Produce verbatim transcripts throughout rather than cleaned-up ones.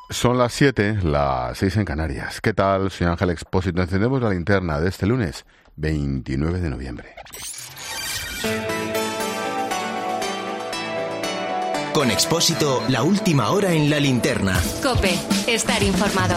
Son las siete, las seis en Canarias. ¿Qué tal? Soy Ángel Expósito. Encendemos la linterna de este lunes, veintinueve de noviembre. Con Expósito, la última hora en la linterna. COPE, estar informado.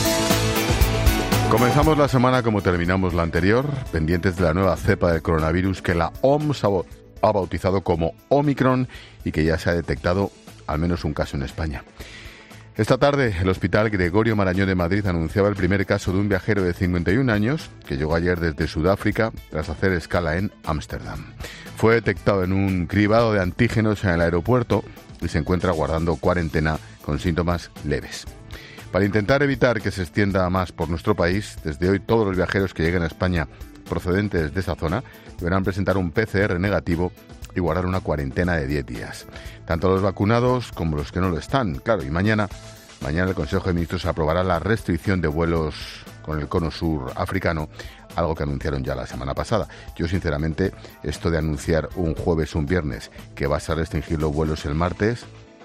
Comenzamos la semana como terminamos la anterior, pendientes de la nueva cepa del coronavirus que la O M S ha bautizado como Omicron y que ya se ha detectado al menos un caso en España. Esta tarde, el Hospital Gregorio Marañón de Madrid anunciaba el primer caso de un viajero de cincuenta y un años que llegó ayer desde Sudáfrica tras hacer escala en Ámsterdam. Fue detectado en un cribado de antígenos en el aeropuerto y se encuentra guardando cuarentena con síntomas leves. Para intentar evitar que se extienda más por nuestro país, desde hoy todos los viajeros que lleguen a España procedentes de esa zona deberán presentar un P C R negativo y guardar una cuarentena de diez días. Tanto los vacunados como los que no lo están. Claro, y mañana, mañana el Consejo de Ministros aprobará la restricción de vuelos con el cono sur africano, algo que anunciaron ya la semana pasada. Yo, sinceramente, esto de anunciar un jueves o un viernes que vas a restringir los vuelos el martes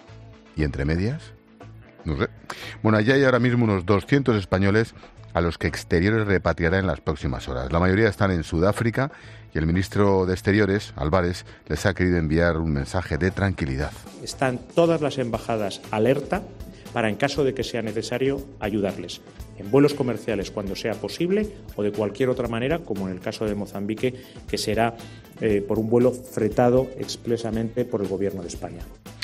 y entre medias, no sé. Bueno, allá hay ahora mismo unos doscientos españoles a los que Exteriores repatriará en las próximas horas. La mayoría están en Sudáfrica y el ministro de Exteriores, Álvarez, les ha querido enviar un mensaje de tranquilidad. Están todas las embajadas alerta para, en caso de que sea necesario, ayudarles en vuelos comerciales cuando sea posible o de cualquier otra manera, como en el caso de Mozambique, que será eh, por un vuelo fretado expresamente por el Gobierno de España.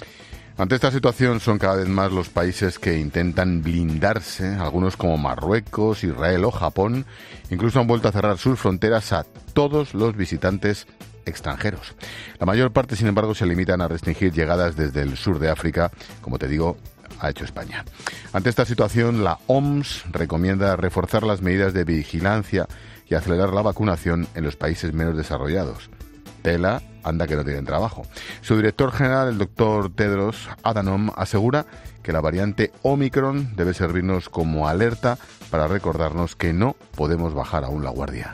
Ante esta situación son cada vez más los países que intentan blindarse, algunos como Marruecos, Israel o Japón, incluso han vuelto a cerrar sus fronteras a todos los visitantes extranjeros. La mayor parte, sin embargo, se limitan a restringir llegadas desde el sur de África, como te digo, ha hecho España. Ante esta situación, la O M S recomienda reforzar las medidas de vigilancia y acelerar la vacunación en los países menos desarrollados. Tela, anda que no tienen trabajo. Su director general, el doctor Tedros Adhanom, asegura que la variante Omicron debe servirnos como alerta para recordarnos que no podemos bajar aún la guardia.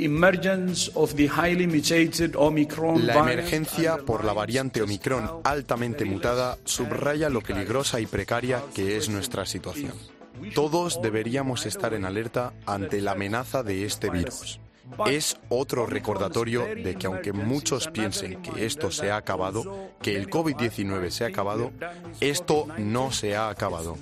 La emergencia por la variante Omicron altamente mutada subraya lo peligrosa y precaria que es nuestra situación. Todos deberíamos estar en alerta ante la amenaza de este virus. Es otro recordatorio de que aunque muchos piensen que esto se ha acabado, que el covid diecinueve se ha acabado, esto no se ha acabado.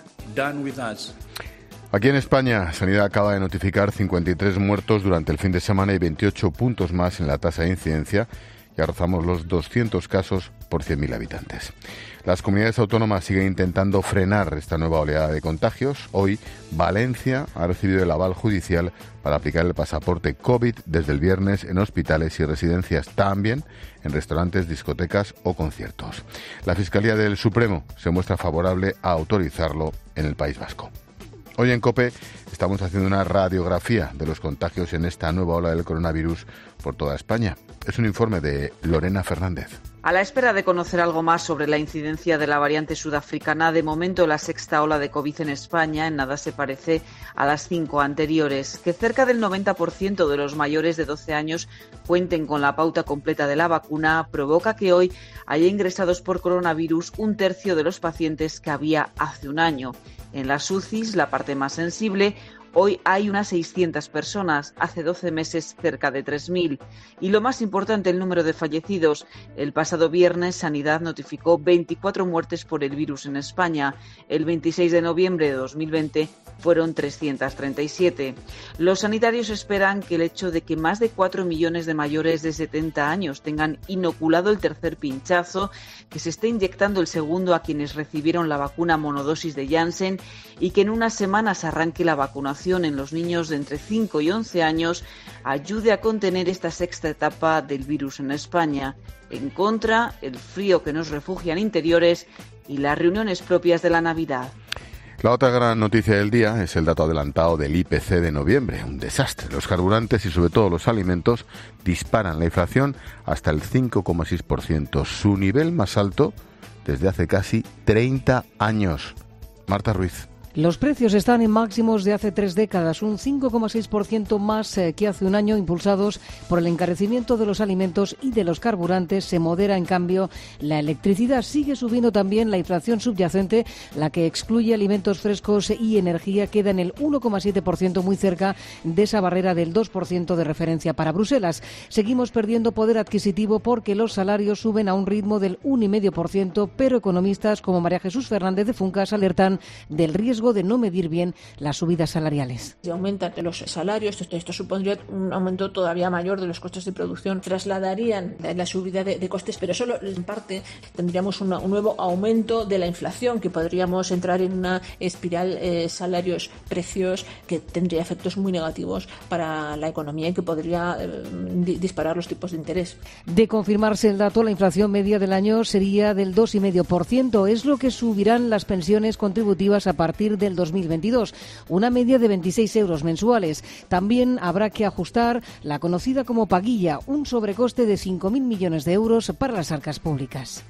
Aquí en España, Sanidad acaba de notificar cincuenta y tres muertos durante el fin de semana y veintiocho puntos más en la tasa de incidencia. Ya rozamos los doscientos casos por cien mil habitantes. Las comunidades autónomas siguen intentando frenar esta nueva oleada de contagios. Hoy, Valencia ha recibido el aval judicial para aplicar el pasaporte COVID desde el viernes en hospitales y residencias, también en restaurantes, discotecas o conciertos. La Fiscalía del Supremo se muestra favorable a autorizarlo en el País Vasco. Hoy en COPE estamos haciendo una radiografía de los contagios en esta nueva ola del coronavirus por toda España. Es un informe de Lorena Fernández. A la espera de conocer algo más sobre la incidencia de la variante sudafricana, de momento la sexta ola de COVID en España en nada se parece a las cinco anteriores. Que cerca del noventa por ciento de los mayores de doce años cuenten con la pauta completa de la vacuna provoca que hoy haya ingresados por coronavirus un tercio de los pacientes que había hace un año. En las U C Is, la parte más sensible, hoy hay unas seiscientas personas, hace doce meses cerca de tres mil. Y lo más importante, el número de fallecidos. El pasado viernes, Sanidad notificó veinticuatro muertes por el virus en España. El veintiséis de noviembre de dos mil veinte fueron trescientas treinta y siete. Los sanitarios esperan que el hecho de que más de cuatro millones de mayores de setenta años tengan inoculado el tercer pinchazo, que se esté inyectando el segundo a quienes recibieron la vacuna monodosis de Janssen y que en unas semanas arranque la vacunación en los niños de entre cinco y once años, ayude a contener esta sexta etapa del virus en España. En contra, el frío que nos refugia en interiores y las reuniones propias de la Navidad. La otra gran noticia del día es el dato adelantado del I P C de noviembre. Un desastre. Los carburantes y sobre todo los alimentos disparan la inflación hasta el cinco coma seis por ciento, su nivel más alto desde hace casi treinta años. Marta Ruiz. Los precios están en máximos de hace tres décadas, un cinco coma seis por ciento más que hace un año, impulsados por el encarecimiento de los alimentos y de los carburantes. Se modera, en cambio, la electricidad. Sigue subiendo también la inflación subyacente, la que excluye alimentos frescos y energía. Queda en el uno coma siete por ciento, muy cerca de esa barrera del dos por ciento de referencia para Bruselas. Seguimos perdiendo poder adquisitivo porque los salarios suben a un ritmo del uno coma cinco por ciento, pero economistas como María Jesús Fernández de Funcas alertan del riesgo de no medir bien las subidas salariales. Si aumentan los salarios, esto, esto supondría un aumento todavía mayor de los costes de producción, trasladarían la subida de, de costes, pero solo en parte tendríamos una, un nuevo aumento de la inflación, que podríamos entrar en una espiral eh, salarios-precios que tendría efectos muy negativos para la economía y que podría eh, disparar los tipos de interés. De confirmarse el dato, la inflación media del año sería del dos coma cinco por ciento. Es lo que subirán las pensiones contributivas a partir del dos mil veintidós, una media de veintiséis euros mensuales. También habrá que ajustar la conocida como paguilla, un sobrecoste de cinco mil millones de euros para las arcas públicas.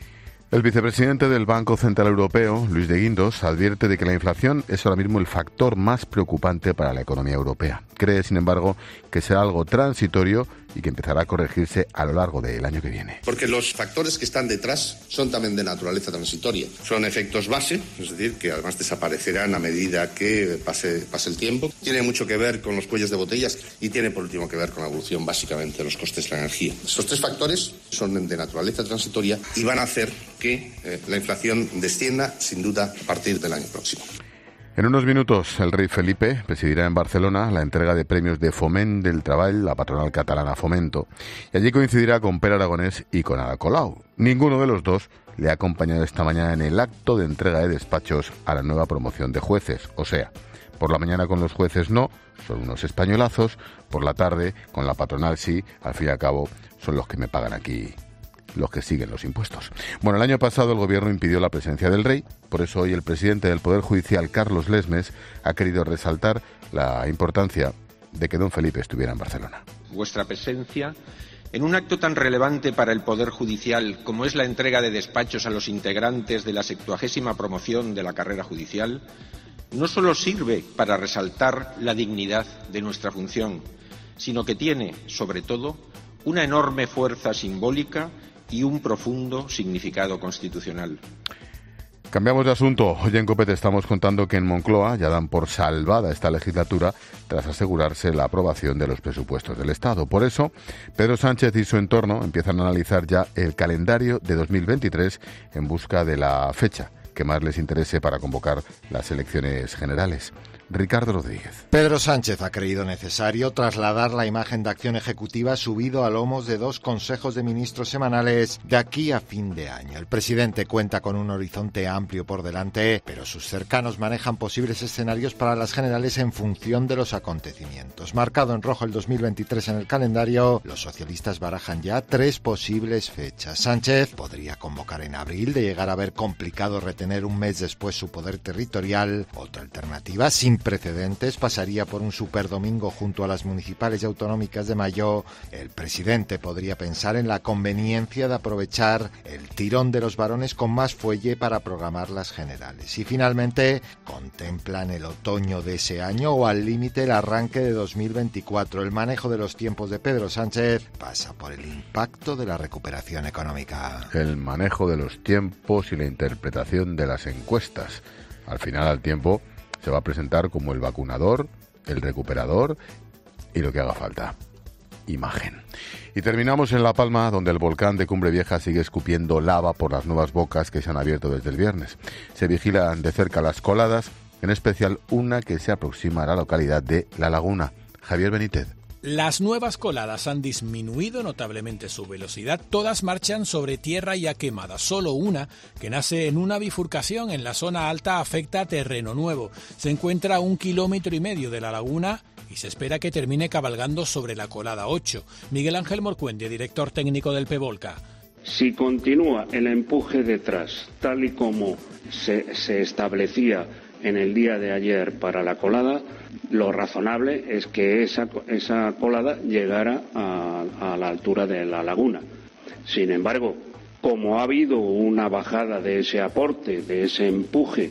El vicepresidente del Banco Central Europeo, Luis de Guindos, advierte de que la inflación es ahora mismo el factor más preocupante para la economía europea. Cree, sin embargo, que será algo transitorio y que empezará a corregirse a lo largo del año que viene. Porque los factores que están detrás son también de naturaleza transitoria. Son efectos base, es decir, que además desaparecerán a medida que pase, pase el tiempo. Tiene mucho que ver con los cuellos de botellas y tiene por último que ver con la evolución básicamente de los costes de la energía. Esos tres factores son de naturaleza transitoria y van a hacer que eh, la inflación descienda sin duda a partir del año próximo. En unos minutos, el rey Felipe presidirá en Barcelona la entrega de premios de Foment del Treball, la patronal catalana Fomento, y allí coincidirá con Pere Aragonés y con Ada Colau. Ninguno de los dos le ha acompañado esta mañana en el acto de entrega de despachos a la nueva promoción de jueces. O sea, por la mañana con los jueces no, son unos españolazos, por la tarde con la patronal sí, al fin y al cabo son los que me pagan aquí, los que siguen los impuestos. Bueno, el año pasado el gobierno impidió la presencia del rey, por eso hoy el presidente del Poder Judicial, Carlos Lesmes, ha querido resaltar la importancia de que don Felipe estuviera en Barcelona. Vuestra presencia en un acto tan relevante para el Poder Judicial como es la entrega de despachos a los integrantes de la septuagésima promoción de la carrera judicial, no solo sirve para resaltar la dignidad de nuestra función, sino que tiene, sobre todo, una enorme fuerza simbólica y un profundo significado constitucional. Cambiamos de asunto. Hoy en COPE te estamos contando que en Moncloa ya dan por salvada esta legislatura tras asegurarse la aprobación de los presupuestos del Estado. Por eso, Pedro Sánchez y su entorno empiezan a analizar ya el calendario de dos mil veintitrés en busca de la fecha que más les interese para convocar las elecciones generales. Ricardo Rodríguez. Pedro Sánchez ha creído necesario trasladar la imagen de acción ejecutiva subido a lomos de dos consejos de ministros semanales de aquí a fin de año. El presidente cuenta con un horizonte amplio por delante, pero sus cercanos manejan posibles escenarios para las generales en función de los acontecimientos. Marcado en rojo el dos mil veintitrés en el calendario, los socialistas barajan ya tres posibles fechas. Sánchez podría convocar en abril, de llegar a ver complicado retener un mes después su poder territorial. Otra alternativa, sin precedentes, pasaría por un superdomingo junto a las municipales y autonómicas de mayo. El presidente podría pensar en la conveniencia de aprovechar el tirón de los varones con más fuelle para programar las generales. Y finalmente, contemplan el otoño de ese año o al límite el arranque de dos mil veinticuatro. El manejo de los tiempos de Pedro Sánchez pasa por el impacto de la recuperación económica. El manejo de los tiempos y la interpretación de las encuestas. Al final, al tiempo se va a presentar como el vacunador, el recuperador y lo que haga falta. Imagen. Y terminamos en La Palma, donde el volcán de Cumbre Vieja sigue escupiendo lava por las nuevas bocas que se han abierto desde el viernes. Se vigilan de cerca las coladas, en especial una que se aproxima a la localidad de La Laguna. Javier Benítez. Las nuevas coladas han disminuido notablemente su velocidad. Todas marchan sobre tierra ya quemada. Solo una, que nace en una bifurcación en la zona alta, afecta a terreno nuevo. Se encuentra a un kilómetro y medio de la laguna y se espera que termine cabalgando sobre la colada ocho. Miguel Ángel Morcuende, director técnico del PEVOLCA. Si continúa el empuje detrás, tal y como se, se establecía en el día de ayer para la colada, lo razonable es que esa, esa colada llegara a, a la altura de la laguna. Sin embargo, como ha habido una bajada de ese aporte, de ese empuje,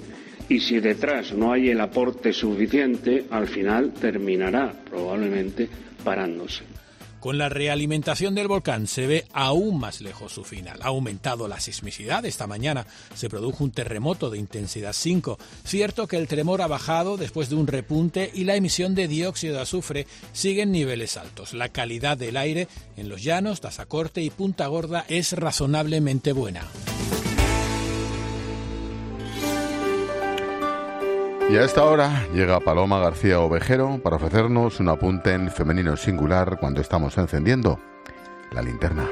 y si detrás no hay el aporte suficiente, al final terminará probablemente parándose. Con la realimentación del volcán se ve aún más lejos su final. Ha aumentado la sismicidad. Esta mañana se produjo un terremoto de intensidad cinco. Cierto que el tremor ha bajado después de un repunte y la emisión de dióxido de azufre sigue en niveles altos. La calidad del aire en los llanos, Tazacorte y Punta Gorda es razonablemente buena. Y a esta hora llega Paloma García Ovejero para ofrecernos un apunte en femenino singular cuando estamos encendiendo la linterna.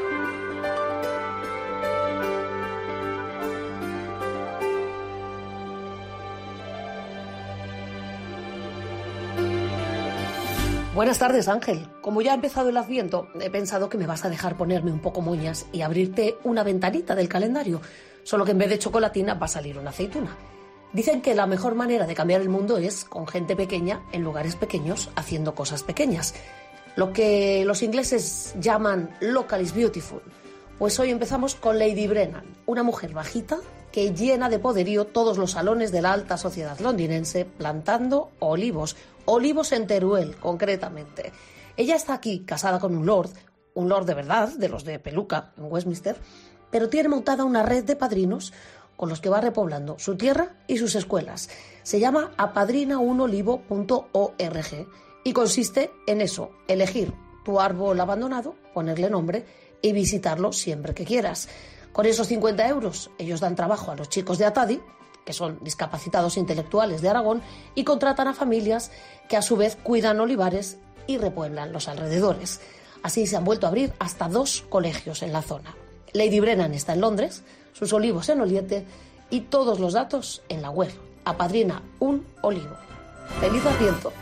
Buenas tardes, Ángel. Como ya ha empezado el Adviento, he pensado que me vas a dejar ponerme un poco moñas y abrirte una ventanita del calendario, solo que en vez de chocolatina va a salir una aceituna. Dicen que la mejor manera de cambiar el mundo es con gente pequeña, en lugares pequeños, haciendo cosas pequeñas. Lo que los ingleses llaman local is beautiful. Pues hoy empezamos con Lady Brennan, una mujer bajita que llena de poderío todos los salones de la alta sociedad londinense plantando olivos, olivos en Teruel, concretamente. Ella está aquí casada con un lord, un lord de verdad, de los de peluca, en Westminster, pero tiene montada una red de padrinos con los que va repoblando su tierra y sus escuelas. Se llama apadrina un olivo punto org y consiste en eso, elegir tu árbol abandonado, ponerle nombre y visitarlo siempre que quieras. Con esos cincuenta euros ellos dan trabajo a los chicos de Atadi, que son discapacitados intelectuales de Aragón, y contratan a familias que a su vez cuidan olivares y repueblan los alrededores. Así se han vuelto a abrir hasta dos colegios en la zona. Lady Brennan está en Londres, sus olivos en Oliete y todos los datos en la web. Apadrina un olivo. ¡Feliz Adviento!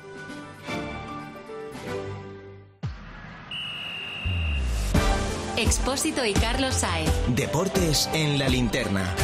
Expósito y Carlos Sáez. Deportes en la linterna.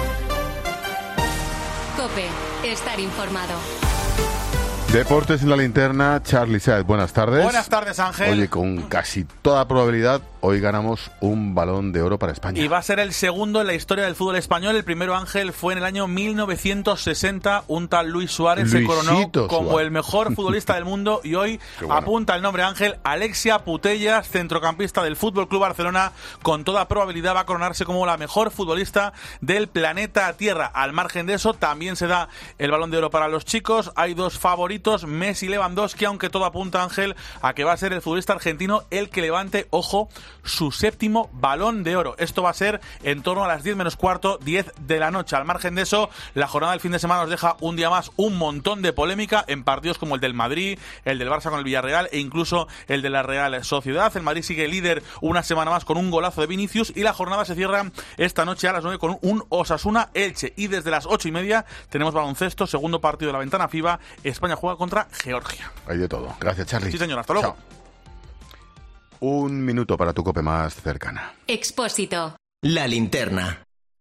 COPE. Estar informado. Deportes en la linterna, Charlie Sáez, buenas tardes. Buenas tardes, Ángel. Oye, con casi toda probabilidad, hoy ganamos un Balón de Oro para España. Y va a ser el segundo en la historia del fútbol español. El primero, Ángel, fue en el año mil novecientos sesenta. Un tal Luis Suárez Luisito se coronó como Suárez. el mejor futbolista del mundo y hoy bueno. apunta el nombre, Ángel, Alexia Putellas, centrocampista del Fútbol Club Barcelona. Con toda probabilidad va a coronarse como la mejor futbolista del planeta Tierra. Al margen de eso, también se da el Balón de Oro para los chicos. Hay dos favoritos, Messi y Lewandowski, aunque todo apunta, Ángel, a que va a ser el futbolista argentino el que levante, ojo, su séptimo Balón de Oro. Esto va a ser en torno a las diez menos cuarto, diez de la noche. Al margen de eso, la jornada del fin de semana nos deja un día más un montón de polémica en partidos como el del Madrid, el del Barça con el Villarreal e incluso el de la Real Sociedad. El Madrid sigue líder una semana más con un golazo de Vinicius y la jornada se cierra esta noche a las nueve con un Osasuna-Elche. Y desde las ocho y media tenemos baloncesto, segundo partido de la ventana FIBA. España juega contra Georgia. Hay de todo. Gracias, Charlie. Sí, señor. Hasta luego. Chao. Un minuto para tu COPE más cercana. Expósito. La linterna.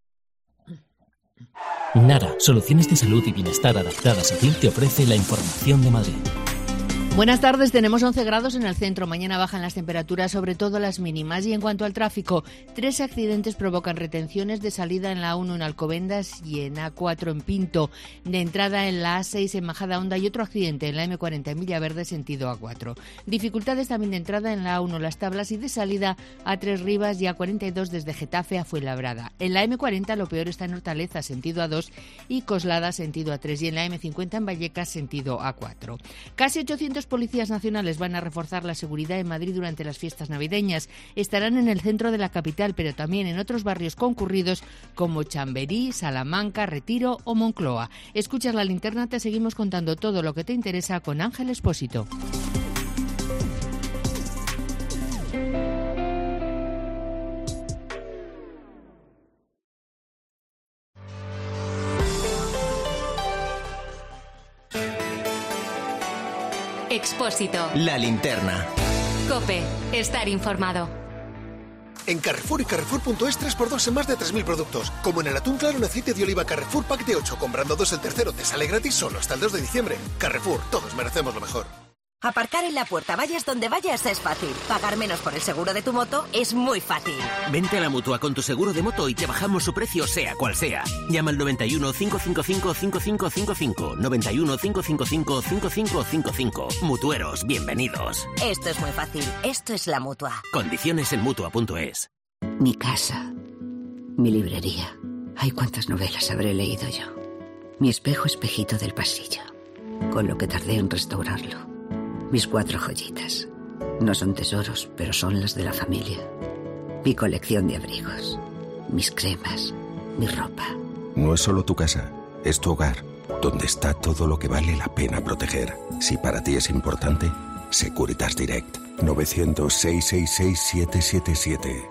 Nara, soluciones de salud y bienestar adaptadas a ti, te ofrece la información de Madrid. Buenas tardes, tenemos once grados en el centro. Mañana bajan las temperaturas, sobre todo las mínimas. Y en cuanto al tráfico, tres accidentes provocan retenciones de salida en la A uno en Alcobendas y en A cuatro en Pinto, de entrada en la A seis en Majadahonda y otro accidente en la eme cuarenta en Villaverde, sentido A cuatro. Dificultades también de entrada en la A uno Las Tablas y de salida a Tres Rivas y A cuarenta y dos desde Getafe a Fuenlabrada. En la eme cuarenta lo peor está en Hortaleza, sentido A dos, y Coslada, sentido A tres, y en la eme cincuenta en Vallecas, sentido A cuatro. Casi ochocientos policías nacionales van a reforzar la seguridad en Madrid durante las fiestas navideñas. Estarán en el centro de la capital, pero también en otros barrios concurridos como Chamberí, Salamanca, Retiro o Moncloa. Escuchas la linterna, te seguimos contando todo lo que te interesa con Ángel Expósito. Expósito. La linterna. COPE. Estar informado. En Carrefour y Carrefour punto es tres por dos en más de tres mil productos. Como en el atún claro en aceite de oliva Carrefour Pack de ocho. Comprando dos el tercero te sale gratis solo hasta el dos de diciembre. Carrefour, todos merecemos lo mejor. Aparcar en la puerta, vayas donde vayas, es fácil. Pagar menos por el seguro de tu moto es muy fácil. Vente a la Mutua con tu seguro de moto y te bajamos su precio sea cual sea. Llama al noventa y uno, cinco cinco cinco, cinco cinco cinco cinco. noventa y uno, cinco cinco cinco, cinco cinco cinco cinco. Mutueros, bienvenidos. Esto es muy fácil. Esto es la Mutua. Condiciones en Mutua punto es. Mi casa. Mi librería. Ay, cuántas novelas habré leído yo. Mi espejo espejito del pasillo. Con lo que tardé en restaurarlo. Mis cuatro joyitas. No son tesoros, pero son las de la familia. Mi colección de abrigos. Mis cremas. Mi ropa. No es solo tu casa, es tu hogar, donde está todo lo que vale la pena proteger. Si para ti es importante, Securitas Direct. novecientos, seiscientos sesenta y seis, setecientos setenta y siete.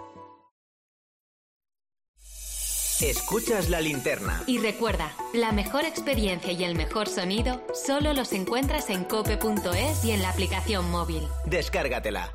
Escuchas la linterna. Y recuerda, la mejor experiencia y el mejor sonido solo los encuentras en cope punto es y en la aplicación móvil. Descárgatela.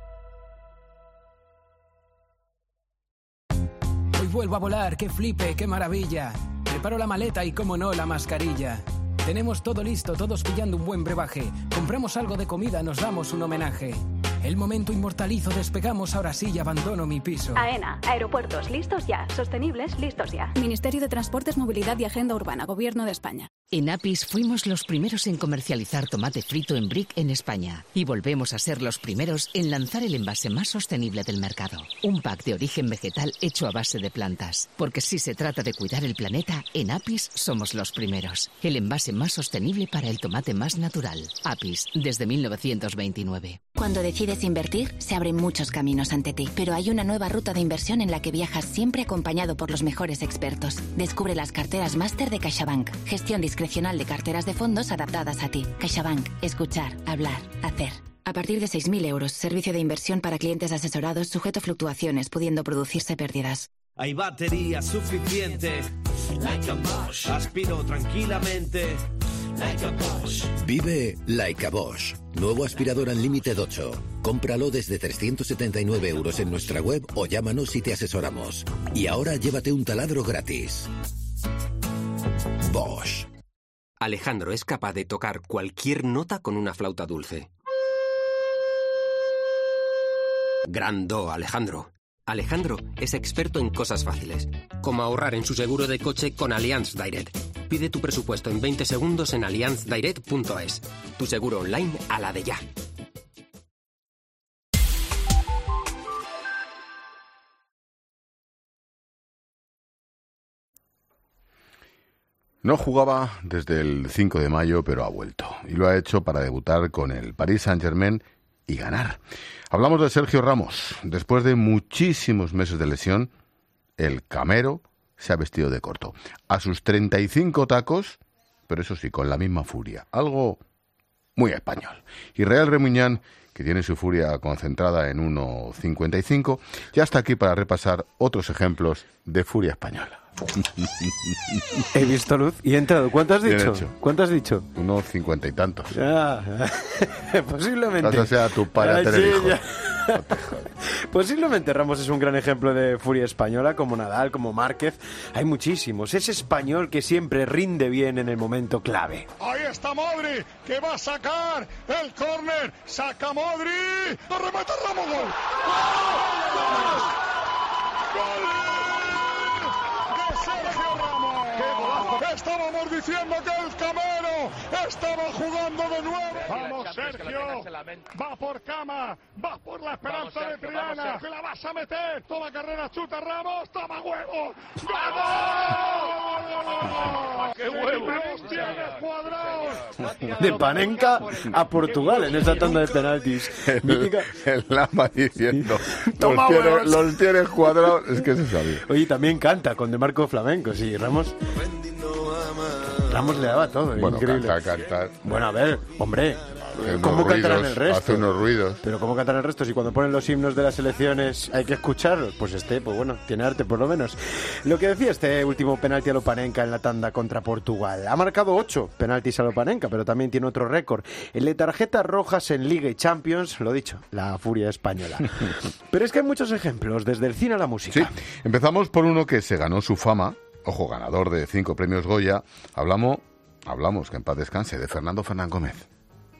Hoy vuelvo a volar, qué flipe, qué maravilla. Preparo la maleta y, como no, la mascarilla. Tenemos todo listo, todos pillando un buen brebaje. Compramos algo de comida, nos damos un homenaje. El momento inmortalizo, despegamos, ahora sí y abandono mi piso. AENA, aeropuertos listos ya, sostenibles listos ya. Ministerio de Transportes, Movilidad y Agenda Urbana, Gobierno de España. En Apis fuimos los primeros en comercializar tomate frito en brick en España y volvemos a ser los primeros en lanzar el envase más sostenible del mercado. Un pack de origen vegetal hecho a base de plantas. Porque si se trata de cuidar el planeta, en Apis somos los primeros. El envase más sostenible para el tomate más natural. Apis, desde mil novecientos veintinueve. Cuando decides invertir, se abren muchos caminos ante ti, pero hay una nueva ruta de inversión en la que viajas siempre acompañado por los mejores expertos. Descubre las carteras máster de CaixaBank. Gestión discrecional de carteras de fondos adaptadas a ti. CaixaBank. Escuchar, hablar, hacer. A partir de seis mil euros, servicio de inversión para clientes asesorados sujeto a fluctuaciones, pudiendo producirse pérdidas. Hay batería suficiente. Like a Bosch. Aspiro tranquilamente. Like a Bosch. Vive Like a Bosch. Nuevo aspirador Unlimited ocho. Cómpralo desde trescientos setenta y nueve euros en nuestra web o llámanos y te asesoramos. Y ahora llévate un taladro gratis. Bosch. Alejandro es capaz de tocar cualquier nota con una flauta dulce. Gran do, Alejandro. Alejandro es experto en cosas fáciles, como ahorrar en su seguro de coche con Allianz Direct. Pide tu presupuesto en veinte segundos en allianz direct punto es. Tu seguro online a la de ya. No jugaba desde el cinco de mayo, pero ha vuelto. Y lo ha hecho para debutar con el Paris Saint-Germain y ganar. Hablamos de Sergio Ramos. Después de muchísimos meses de lesión, el camero se ha vestido de corto. A sus treinta y cinco tacos, pero eso sí, con la misma furia. Algo muy español. Israel Remuñán, que tiene su furia concentrada en uno cincuenta y cinco, ya está aquí para repasar otros ejemplos de furia española. He visto luz y he entrado. ¿Cuánto has dicho? ¿Cuánto has dicho? Unos cincuenta y tantos. Ya, posiblemente. O sea, tu padre a tener hijos. Posiblemente Ramos es un gran ejemplo de furia española, como Nadal, como Márquez. Hay muchísimos. Es español que siempre rinde bien en el momento clave. Ahí está Modri, que va a sacar el córner. Saca Modri. ¡No remata Ramos! ¡Gol! ¡Gol! ¡Gol! Estábamos diciendo que el camero estaba jugando de nuevo. Vamos, Sergio. Va por Cama. Va por la esperanza de Triana. Que la vas a meter. Toma carrera, chuta Ramos. Toma huevo. ¡Vamos! ¡Qué huevo! De Panenka a Portugal en esa tanda de penaltis. El, el Lama diciendo los tiene, los tiene cuadrados. Es que se sabía. Oye, también canta con De Marco Flamenco. Sí, Ramos. Ramos le daba todo, bueno, increíble. Cantar, cantar. Bueno, a ver, hombre, hace ¿cómo ruidos, cantarán el resto? Hace unos ruidos. Pero ¿cómo cantarán el resto? Si cuando ponen los himnos de las selecciones hay que escucharlos, pues este, pues bueno, tiene arte por lo menos. Lo que decía este último penalti a Lopanenka en la tanda contra Portugal. Ha marcado ocho penaltis a Lopanenka, pero también tiene otro récord. El de tarjetas rojas en Liga y Champions, lo dicho, la furia española. Pero es que hay muchos ejemplos, desde el cine a la música. Sí, empezamos por uno que se ganó su fama. Ojo, ganador de cinco premios Goya. Hablamos, hablamos, que en paz descanse, de Fernando Fernán Gómez.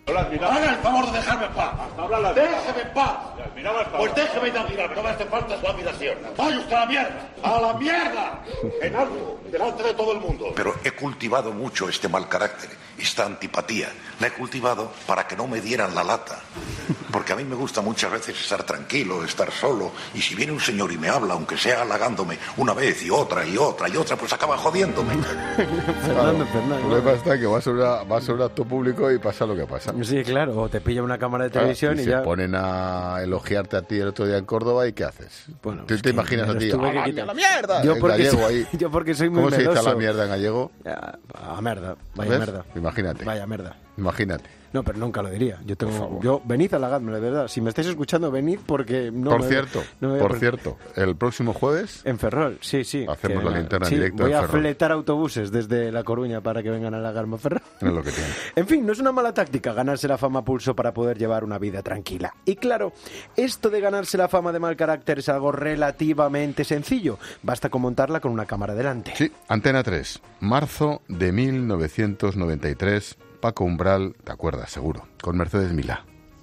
Haga el favor de dejarme en paz. Déjeme en paz. Pues déjeme de admirar. No me hace falta su admiración. Vaya usted a la mierda. A la mierda. En algo. Delante de todo el mundo. Pero he cultivado mucho este mal carácter, esta antipatía. La he cultivado para que no me dieran la lata. Porque a mí me gusta muchas veces estar tranquilo, estar solo. Y si viene un señor y me habla, aunque sea halagándome una vez y otra y otra y otra, pues acaba jodiéndome. Fernando, Fernando. El problema está que vas a, una, vas a un acto público y pasa lo que pasa. Sí, claro, o te pilla una cámara de televisión claro, y, y y se ya... ponen a elogiarte a ti el otro día en Córdoba y ¿qué haces? Bueno, ¿Tú te imaginas a ti? ¡A la, quitar... la mierda! Yo en porque, gallego soy, ahí. yo porque soy muy ¿Cómo meloso. se dice a la mierda en gallego? Ya, a merda, vaya ¿Ves? merda. Imagínate. Vaya merda. Imagínate. No, pero nunca lo diría. Yo tengo, yo venid a halagadme, de verdad. Si me estáis escuchando, venid porque no. Por me, cierto, no me por a... cierto, el próximo jueves en Ferrol, sí, sí. Hacemos que, la linterna sí, en directo. Voy en a Ferrol. fletar autobuses desde La Coruña para que vengan a halagarme a Ferrol. Es lo que tiene. En fin, no es una mala táctica ganarse la fama a pulso para poder llevar una vida tranquila. Y claro, esto de ganarse la fama de mal carácter es algo relativamente sencillo. Basta con montarla con una cámara delante. Sí, Antena tres, marzo de mil novecientos noventa y tres. Paco Umbral, ¿te acuerdas? Seguro. Con Mercedes Milá.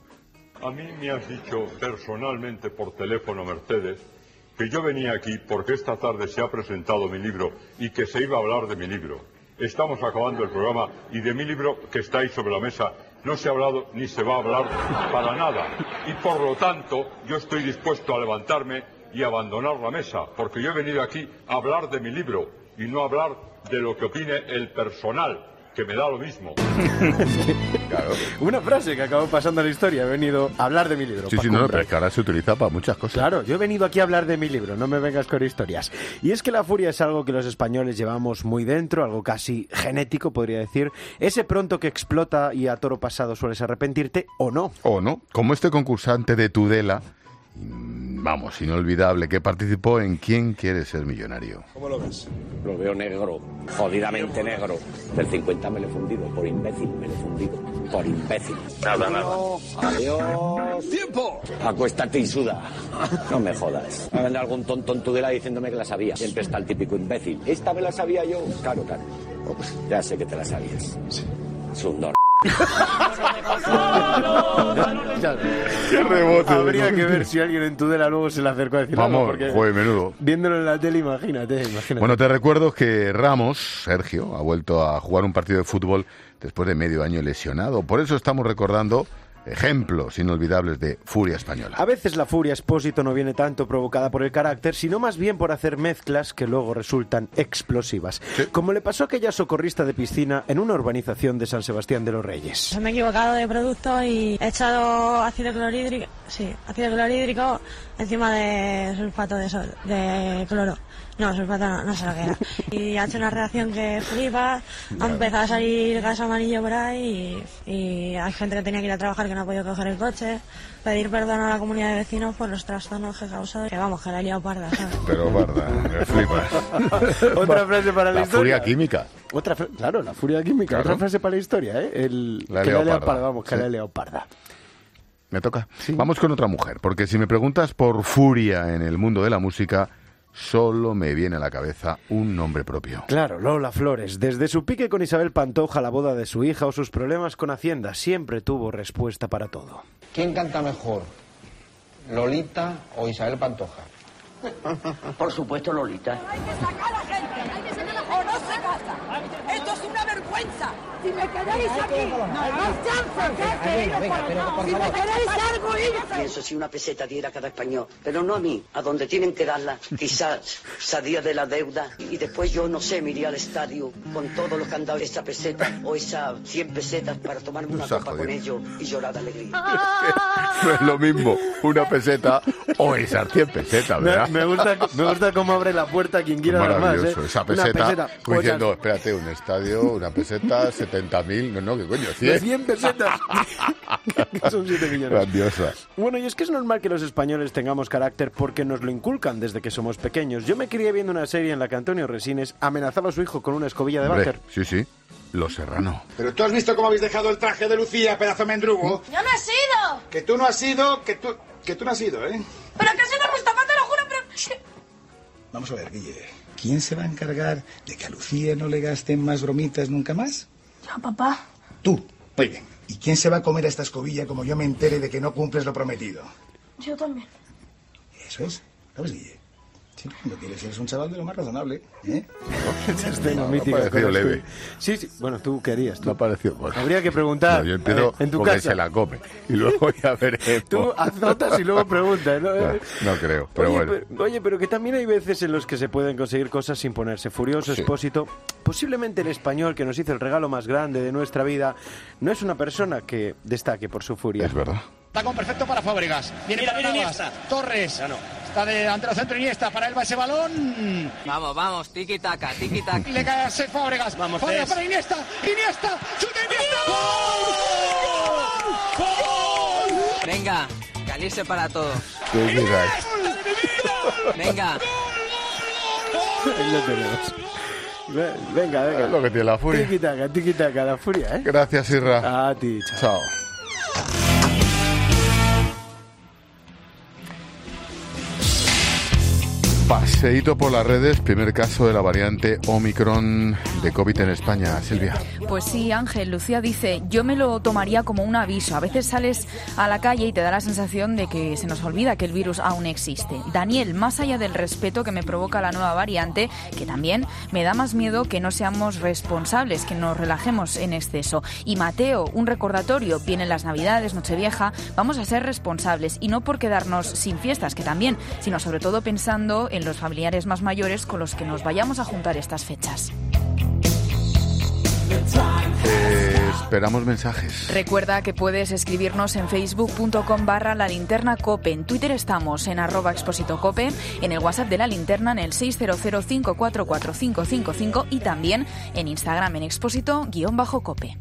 A mí me has dicho personalmente por teléfono, Mercedes, que yo venía aquí porque esta tarde se ha presentado mi libro y que se iba a hablar de mi libro. Estamos acabando el programa y de mi libro que está ahí sobre la mesa no se ha hablado ni se va a hablar para nada. Y por lo tanto yo estoy dispuesto a levantarme y abandonar la mesa, porque yo he venido aquí a hablar de mi libro y no a hablar de lo que opine el personal, que me da lo mismo. Claro. Una frase que acabó pasando a la historia. He venido a hablar de mi libro. Sí, sí, no, pero es que ahora se utiliza para muchas cosas. Claro, yo he venido aquí a hablar de mi libro, no me vengas con historias. Y es que la furia es algo que los españoles llevamos muy dentro, algo casi genético, podría decir. Ese pronto que explota y a toro pasado sueles arrepentirte, o no. O no, como este concursante de Tudela, vamos, inolvidable, que participó en ¿Quién quiere ser millonario? ¿Cómo lo ves? Lo veo negro, jodidamente negro. Del cincuenta me lo he fundido, por imbécil me lo he fundido, por imbécil. Nada, nada. Adiós. ¡Tiempo! Acuéstate y suda. No me jodas. Va a venir algún tonto en Tudela diciéndome que la sabía. Siempre está el típico imbécil. ¿Esta me la sabía yo? Claro, claro. Oh, pues ya sé que te la sabías. Sí. Es un don. ¡Qué rebote! Habría que ver si alguien en Tudela luego se le acercó a decir Vamos, algo, porque fue menudo. Viéndolo en la tele, imagínate, imagínate. Bueno, te recuerdo que Ramos, Sergio, ha vuelto a jugar un partido de fútbol después de medio año lesionado. Por eso estamos recordando ejemplos inolvidables de furia española. A veces la furia expósito no viene tanto provocada por el carácter, sino más bien por hacer mezclas que luego resultan explosivas. Sí. Como le pasó a aquella socorrista de piscina en una urbanización de San Sebastián de los Reyes. Me he equivocado de producto y he echado ácido clorhídrico, sí, ácido clorhídrico encima de sulfato de, sol, de cloro. No, sulfato no, no sé lo que era. Y ha hecho una reacción que flipa, ha empezado a salir gas amarillo por ahí y, y hay gente que tenía que ir a trabajar que no ha podido coger el coche. Pedir perdón a la comunidad de vecinos por los trastornos que he causado. Que vamos, que la he liado parda, ¿sabes? Pero parda, me flipas. Otra frase para la, la historia. La furia química. Otra fra... Claro, la furia química. Claro. Otra frase para la historia, ¿eh? El... La que la he liado parda. parda, vamos, que sí. la he liado parda. Me toca. Sí. Vamos con otra mujer, porque si me preguntas por furia en el mundo de la música, solo me viene a la cabeza un nombre propio. Claro, Lola Flores. Desde su pique con Isabel Pantoja, la boda de su hija o sus problemas con Hacienda, siempre tuvo respuesta para todo. ¿Quién canta mejor, Lolita o Isabel Pantoja? Por supuesto, Lolita. Hay que sacar a la gente, hay que sacar a la... ¡O no se casa! ¡Esto es una vergüenza! Si me queréis aquí, no más chance. Si me queréis algo, irse. Pienso si una peseta diera a cada español, pero no a mí, a donde tienen que darla. Quizás salía de la deuda y después yo, no sé, me iría al estadio con todo lo que han dado esa peseta o esas cien pesetas para tomarme una copa con ellos y llorar de alegría. No es lo mismo una peseta o esas cien pesetas, ¿verdad? Me, me, gusta, me gusta cómo abre la puerta a quien quiera dar más, ¿eh? Esa peseta, peseta pues diciendo, espérate, un estadio, una peseta, setenta mil, no, no, ¿qué coño? cien. cien pesetas. Que son siete millones. Grandiosa. Bueno, y es que es normal que los españoles tengamos carácter porque nos lo inculcan desde que somos pequeños. Yo me crié viendo una serie en la que Antonio Resines amenazaba a su hijo con una escobilla de váter. Sí, sí. Los Serrano. Pero tú has visto cómo habéis dejado el traje de Lucía, pedazo mendrugo. ¡Yo no he sido! Que tú no has sido, que tú, que tú no has sido, ¿eh? Pero que soy una Mustafa, te lo juro, pero... Vamos a ver, Guille. ¿Quién se va a encargar de que a Lucía no le gasten más bromitas nunca más? Yo, papá. Tú. Muy bien. ¿Y quién se va a comer a esta escobilla como yo me entere de que no cumples lo prometido? Yo también. Eso es, ¿sabes, Guille? Sí, cuando quieres eres un chaval de lo más razonable, ¿eh? Esta escena No, mítica. me ha parecido leve. Sí, sí, bueno, tú querías. Tú. Me ha parecido... Bueno, Habría que preguntar no, yo empiezo eh, en tu porque casa. se la come y luego ya veremos. Tú haz notas y luego preguntas, ¿no? No, no creo, pero oye, bueno. pero, oye, pero que también hay veces en los que se pueden conseguir cosas sin ponerse furioso, Sí. Expósito. Posiblemente el español que nos hizo el regalo más grande de nuestra vida no es una persona que destaque por su furia. Es verdad. Tacón perfecto para Fábregas. Viene Mira, para mira, Navas. Iniesta. Torres. Ya no. Está de delantero centro Iniesta. Para él va ese balón. Vamos, vamos, tiki-taka, tiki-taka. Le cae a Seth Fábregas. Vamos, Fábregas Cés. para Iniesta. Iniesta. ¡Chuta Iniesta! ¡Gol! Venga, calice para todos. ¿Qué dices? Venga. Ahí lo tenemos. Ve- Venga, venga. Es lo que tiene la furia. Tiki-taka, tiki-taka, la furia, ¿eh? Gracias, Irra. A ti, chao. Chao. Paseíto por las redes, primer caso de la variante Omicron de COVID en España. Silvia. Pues sí, Ángel. Lucía dice, yo me lo tomaría como un aviso. A veces sales a la calle y te da la sensación de que se nos olvida que el virus aún existe. Daniel, más allá del respeto que me provoca la nueva variante, que también me da más miedo que no seamos responsables, que nos relajemos en exceso. Y Mateo, un recordatorio, vienen las Navidades, Nochevieja, vamos a ser responsables y no por quedarnos sin fiestas, que también, sino sobre todo pensando en los familiares más mayores con los que nos vayamos a juntar estas fechas. Eh, esperamos mensajes. Recuerda que puedes escribirnos en facebook.com barra la linterna cope. En Twitter estamos en arroba expósito cope, en el WhatsApp de la linterna en el seis cero cero cinco cuatro cuatro cinco cinco cinco y también en Instagram en expósito-cope.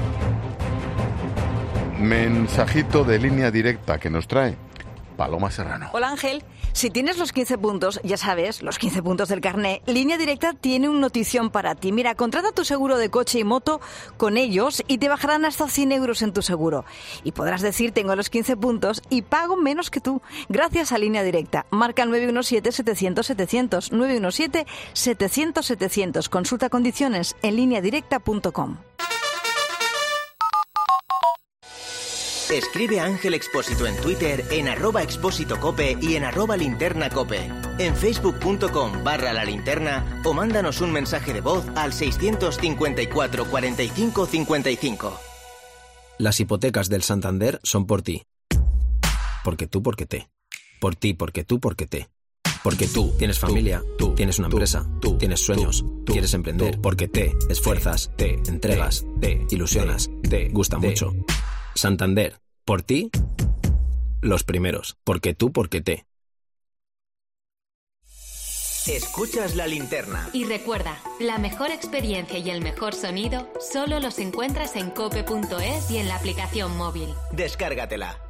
Mensajito de línea directa que nos trae Paloma Serrano. Hola Ángel, si tienes los quince puntos, ya sabes, los quince puntos del carné, Línea Directa tiene una notición para ti. Mira, contrata tu seguro de coche y moto con ellos y te bajarán hasta cien euros en tu seguro. Y podrás decir, tengo los quince puntos y pago menos que tú. Gracias a Línea Directa. Marca el nueve uno siete setecientos setecientos, nueve uno siete setecientos setecientos. Consulta condiciones en línea directa punto com. Escribe a Ángel Expósito en Twitter, en arroba expósito cope y en arroba linterna cope. En facebook.com barra la linterna o mándanos un mensaje de voz al seiscientos cincuenta y cuatro cuarenta y cinco cincuenta y cinco. Las hipotecas del Santander son por ti. Porque tú, porque te. Por ti, porque tú, porque te. Porque tú tienes familia, tú tienes una empresa, tú tienes sueños, tú quieres emprender, porque te esfuerzas, te entregas, te ilusionas, te gusta mucho. Santander, por ti, los primeros. Porque tú, porque te. Escuchas la linterna. Y recuerda, la mejor experiencia y el mejor sonido solo los encuentras en cope punto es y en la aplicación móvil. Descárgatela.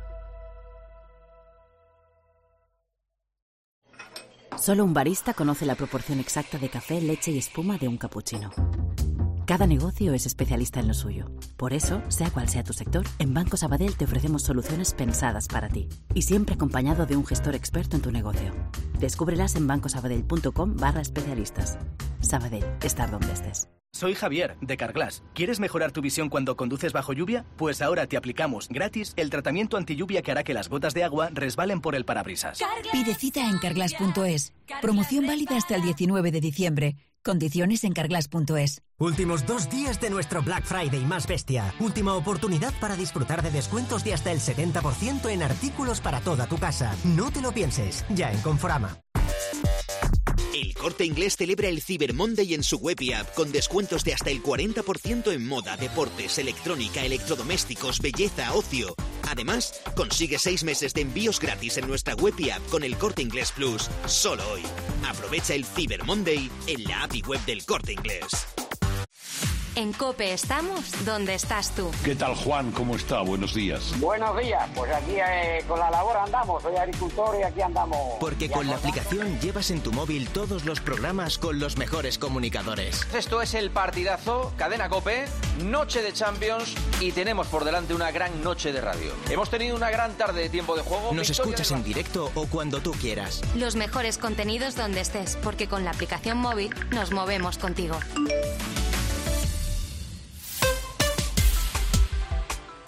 Solo un barista conoce la proporción exacta de café, leche y espuma de un cappuccino. Cada negocio es especialista en lo suyo. Por eso, sea cual sea tu sector, en Banco Sabadell te ofrecemos soluciones pensadas para ti. Y siempre acompañado de un gestor experto en tu negocio. Descúbrelas en bancosabadell.com barra especialistas. Sabadell, estar donde estés. Soy Javier, de Carglass. ¿Quieres mejorar tu visión cuando conduces bajo lluvia? Pues ahora te aplicamos gratis el tratamiento antilluvia que hará que las gotas de agua resbalen por el parabrisas. Pide cita en carglass punto es. Promoción válida hasta el diecinueve de diciembre. Condiciones en carglass punto es. Últimos dos días de nuestro Black Friday más bestia. Última oportunidad para disfrutar de descuentos de hasta el setenta por ciento en artículos para toda tu casa. No te lo pienses, ya en Conforama. El Corte Inglés celebra el Cyber Monday en su web y app con descuentos de hasta el cuarenta por ciento en moda, deportes, electrónica, electrodomésticos, belleza, ocio. Además, consigue seis meses de envíos gratis en nuestra web y app con el Corte Inglés Plus, solo hoy. Aprovecha el Cyber Monday en la app y web del Corte Inglés. En COPE estamos donde estás tú. ¿Qué tal, Juan? ¿Cómo está? Buenos días. Buenos días, pues aquí eh, con la labor andamos, soy agricultor y aquí andamos. Porque con la aplicación llevas en tu móvil todos los programas con los mejores comunicadores. Esto es el partidazo, Cadena COPE, noche de Champions y tenemos por delante una gran noche de radio. Hemos tenido una gran tarde de tiempo de juego. Nos escuchas en directo o cuando tú quieras. Los mejores contenidos donde estés, porque con la aplicación móvil nos movemos contigo.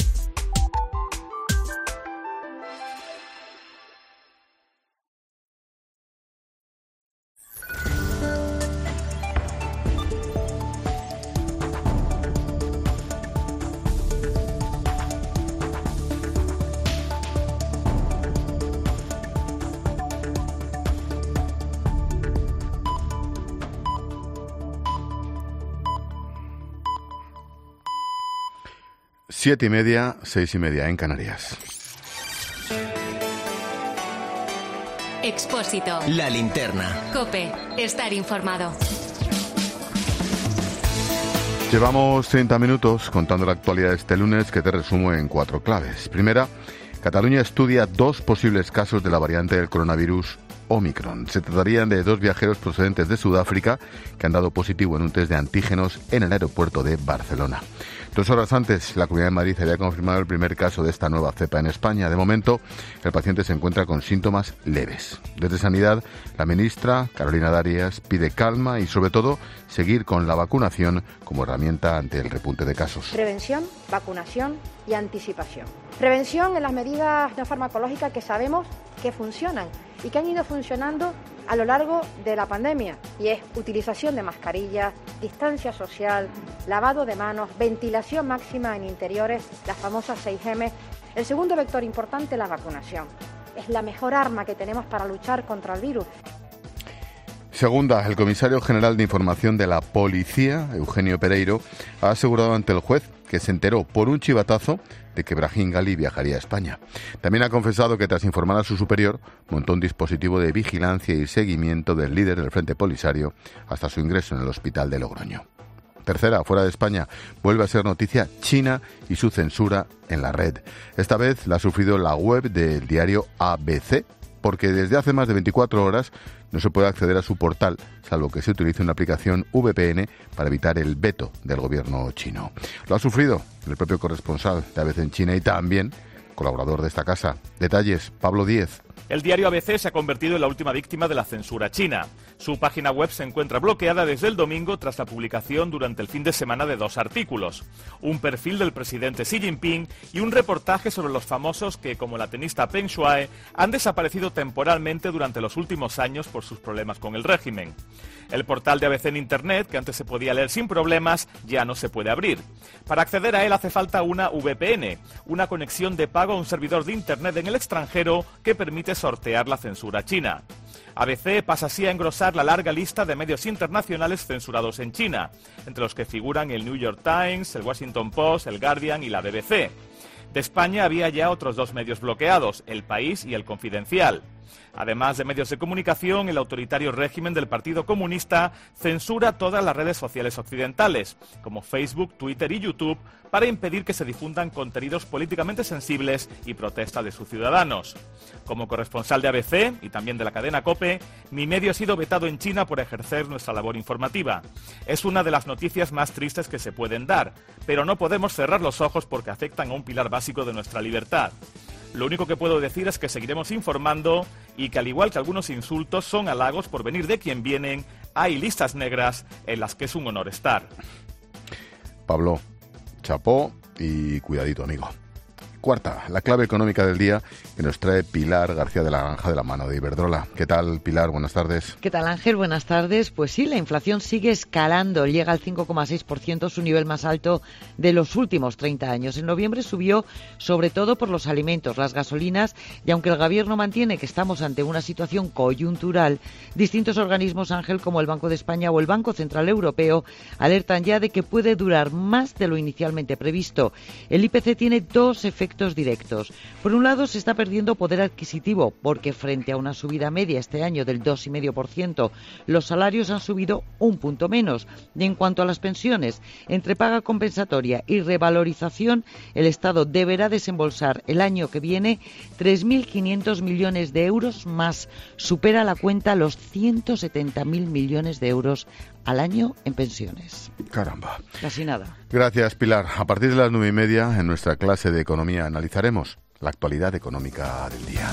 Siete y media, seis y media en Canarias. Expósito. La linterna. COPE. Estar informado. Llevamos treinta minutos contando la actualidad de este lunes, que te resumo en cuatro claves. Primera, Cataluña estudia dos posibles casos de la variante del coronavirus Omicron. Se tratarían de dos viajeros procedentes de Sudáfrica que han dado positivo en un test de antígenos en el aeropuerto de Barcelona. Dos horas antes, la Comunidad de Madrid había confirmado el primer caso de esta nueva cepa en España. De momento, el paciente se encuentra con síntomas leves. Desde Sanidad, la ministra Carolina Darias pide calma y, sobre todo, seguir con la vacunación como herramienta ante el repunte de casos. Prevención, vacunación y anticipación. Prevención en las medidas no farmacológicas que sabemos que funcionan y que han ido funcionando a lo largo de la pandemia, y es utilización de mascarillas, distancia social, lavado de manos, ventilación máxima en interiores, las famosas seis eme. El segundo vector importante, la vacunación. Es la mejor arma que tenemos para luchar contra el virus. Segunda, el comisario general de Información de la Policía, Eugenio Pereiro, ha asegurado ante el juez que se enteró por un chivatazo de que Brahim Gali viajaría a España. También ha confesado que tras informar a su superior, montó un dispositivo de vigilancia y seguimiento del líder del Frente Polisario hasta su ingreso en el hospital de Logroño. Tercera, fuera de España, vuelve a ser noticia China y su censura en la red. Esta vez la ha sufrido la web del diario A B C, porque desde hace más de veinticuatro horas no se puede acceder a su portal, salvo que se utilice una aplicación V P N para evitar el veto del gobierno chino. Lo ha sufrido el propio corresponsal de A B C en China y también colaborador de esta casa. Detalles, Pablo Díez. El diario A B C se ha convertido en la última víctima de la censura china. Su página web se encuentra bloqueada desde el domingo tras la publicación durante el fin de semana de dos artículos. Un perfil del presidente Xi Jinping y un reportaje sobre los famosos que, como la tenista Peng Shuai, han desaparecido temporalmente durante los últimos años por sus problemas con el régimen. El portal de A B C en Internet, que antes se podía leer sin problemas, ya no se puede abrir. Para acceder a él hace falta una V P N, una conexión de pago a un servidor de Internet en el extranjero que permite sortear la censura china. A B C pasa así a engrosar la larga lista de medios internacionales censurados en China, entre los que figuran el New York Times, el Washington Post, el Guardian y la B B C. De España había ya otros dos medios bloqueados, El País y El Confidencial. Además de medios de comunicación, el autoritario régimen del Partido Comunista censura todas las redes sociales occidentales, como Facebook, Twitter y YouTube, para impedir que se difundan contenidos políticamente sensibles y protesta de sus ciudadanos. Como corresponsal de A B C y también de la cadena COPE, mi medio ha sido vetado en China por ejercer nuestra labor informativa. Es una de las noticias más tristes que se pueden dar, pero no podemos cerrar los ojos porque afectan a un pilar básico de nuestra libertad. Lo único que puedo decir es que seguiremos informando y que, al igual que algunos insultos son halagos por venir de quien vienen, hay listas negras en las que es un honor estar. Pablo, chapó y cuidadito, amigo. Cuarta, la clave económica del día que nos trae Pilar García de la Granja de la mano de Iberdrola. ¿Qué tal, Pilar? Buenas tardes. ¿Qué tal, Ángel? Buenas tardes. Pues sí, la inflación sigue escalando. Llega al cinco coma seis por ciento, su nivel más alto de los últimos treinta años. En noviembre subió sobre todo por los alimentos, las gasolinas, y aunque el Gobierno mantiene que estamos ante una situación coyuntural, distintos organismos, Ángel, como el Banco de España o el Banco Central Europeo, alertan ya de que puede durar más de lo inicialmente previsto. El I P C tiene dos efectos directos. Por un lado, se está perdiendo poder adquisitivo porque frente a una subida media este año del dos coma cinco por ciento, los salarios han subido un punto menos. Y en cuanto a las pensiones, entre paga compensatoria y revalorización, el Estado deberá desembolsar el año que viene tres mil quinientos millones de euros más. Supera la cuenta los ciento setenta mil millones de euros al año en pensiones. Caramba. Casi nada. Gracias, Pilar. A partir de las nueve y media, en nuestra clase de economía, analizaremos la actualidad económica del día.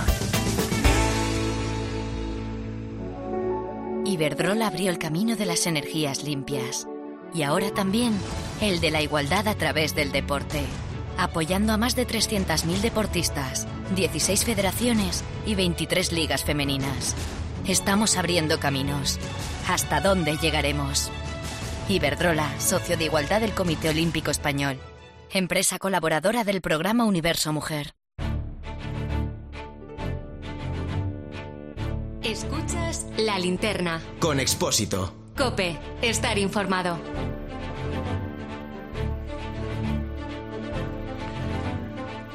Iberdrola abrió el camino de las energías limpias y ahora también el de la igualdad a través del deporte, apoyando a más de trescientos mil deportistas, dieciséis federaciones y veintitrés ligas femeninas. Estamos abriendo caminos. ¿Hasta dónde llegaremos? Iberdrola, socio de igualdad del Comité Olímpico Español. Empresa colaboradora del programa Universo Mujer. Escuchas La Linterna. Con Expósito. COPE. Estar informado.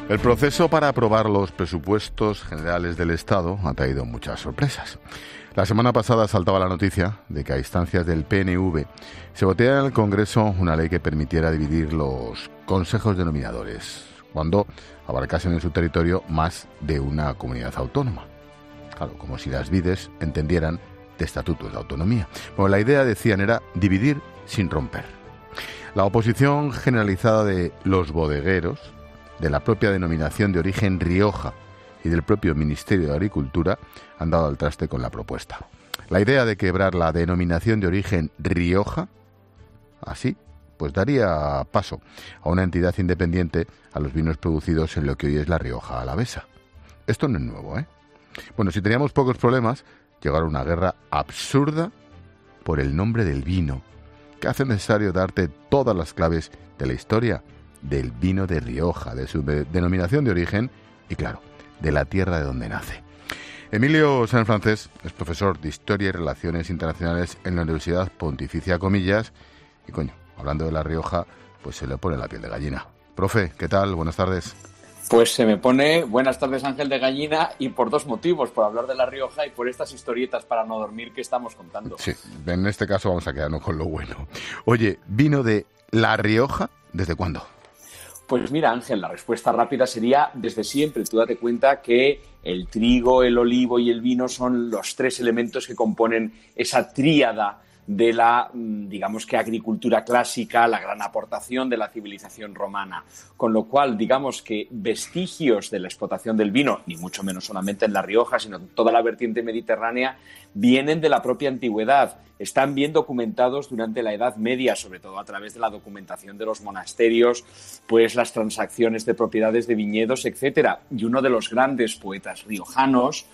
El proceso para aprobar los presupuestos generales del Estado ha traído muchas sorpresas. La semana pasada saltaba la noticia de que a instancias del P N V se votea en el Congreso una ley que permitiera dividir los consejos denominadores cuando abarcasen en su territorio más de una comunidad autónoma. Claro, como si las vides entendieran de estatutos de autonomía. Bueno, la idea, decían, era dividir sin romper. La oposición generalizada de los bodegueros, de la propia denominación de origen Rioja y del propio Ministerio de Agricultura han dado al traste con la propuesta. La idea de quebrar la denominación de origen Rioja, así, pues daría paso a una entidad independiente a los vinos producidos en lo que hoy es la Rioja Alavesa. Esto no es nuevo, ¿eh? Bueno, si teníamos pocos problemas, llegaron a una guerra absurda por el nombre del vino, que hace necesario darte todas las claves de la historia del vino de Rioja, de su denominación de origen y, claro, de la tierra de donde nace. Emilio Sanfrancés es profesor de Historia y Relaciones Internacionales en la Universidad Pontificia Comillas y, coño, hablando de La Rioja, pues se le pone la piel de gallina. Profe, ¿qué tal? Buenas tardes. Pues se me pone buenas tardes, Ángel de Gallina, y por dos motivos, por hablar de La Rioja y por estas historietas para no dormir que estamos contando. Sí, en este caso vamos a quedarnos con lo bueno. Oye, ¿vino de La Rioja desde cuándo? Pues mira, Ángel, la respuesta rápida sería desde siempre. Tú date cuenta que el trigo, el olivo y el vino son los tres elementos que componen esa tríada de la, digamos que, agricultura clásica, la gran aportación de la civilización romana. Con lo cual, digamos que vestigios de la explotación del vino, ni mucho menos solamente en La Rioja, sino en toda la vertiente mediterránea, vienen de la propia antigüedad. Están bien documentados durante la Edad Media, sobre todo a través de la documentación de los monasterios, pues las transacciones de propiedades de viñedos, etcétera. Y uno de los grandes poetas riojanos,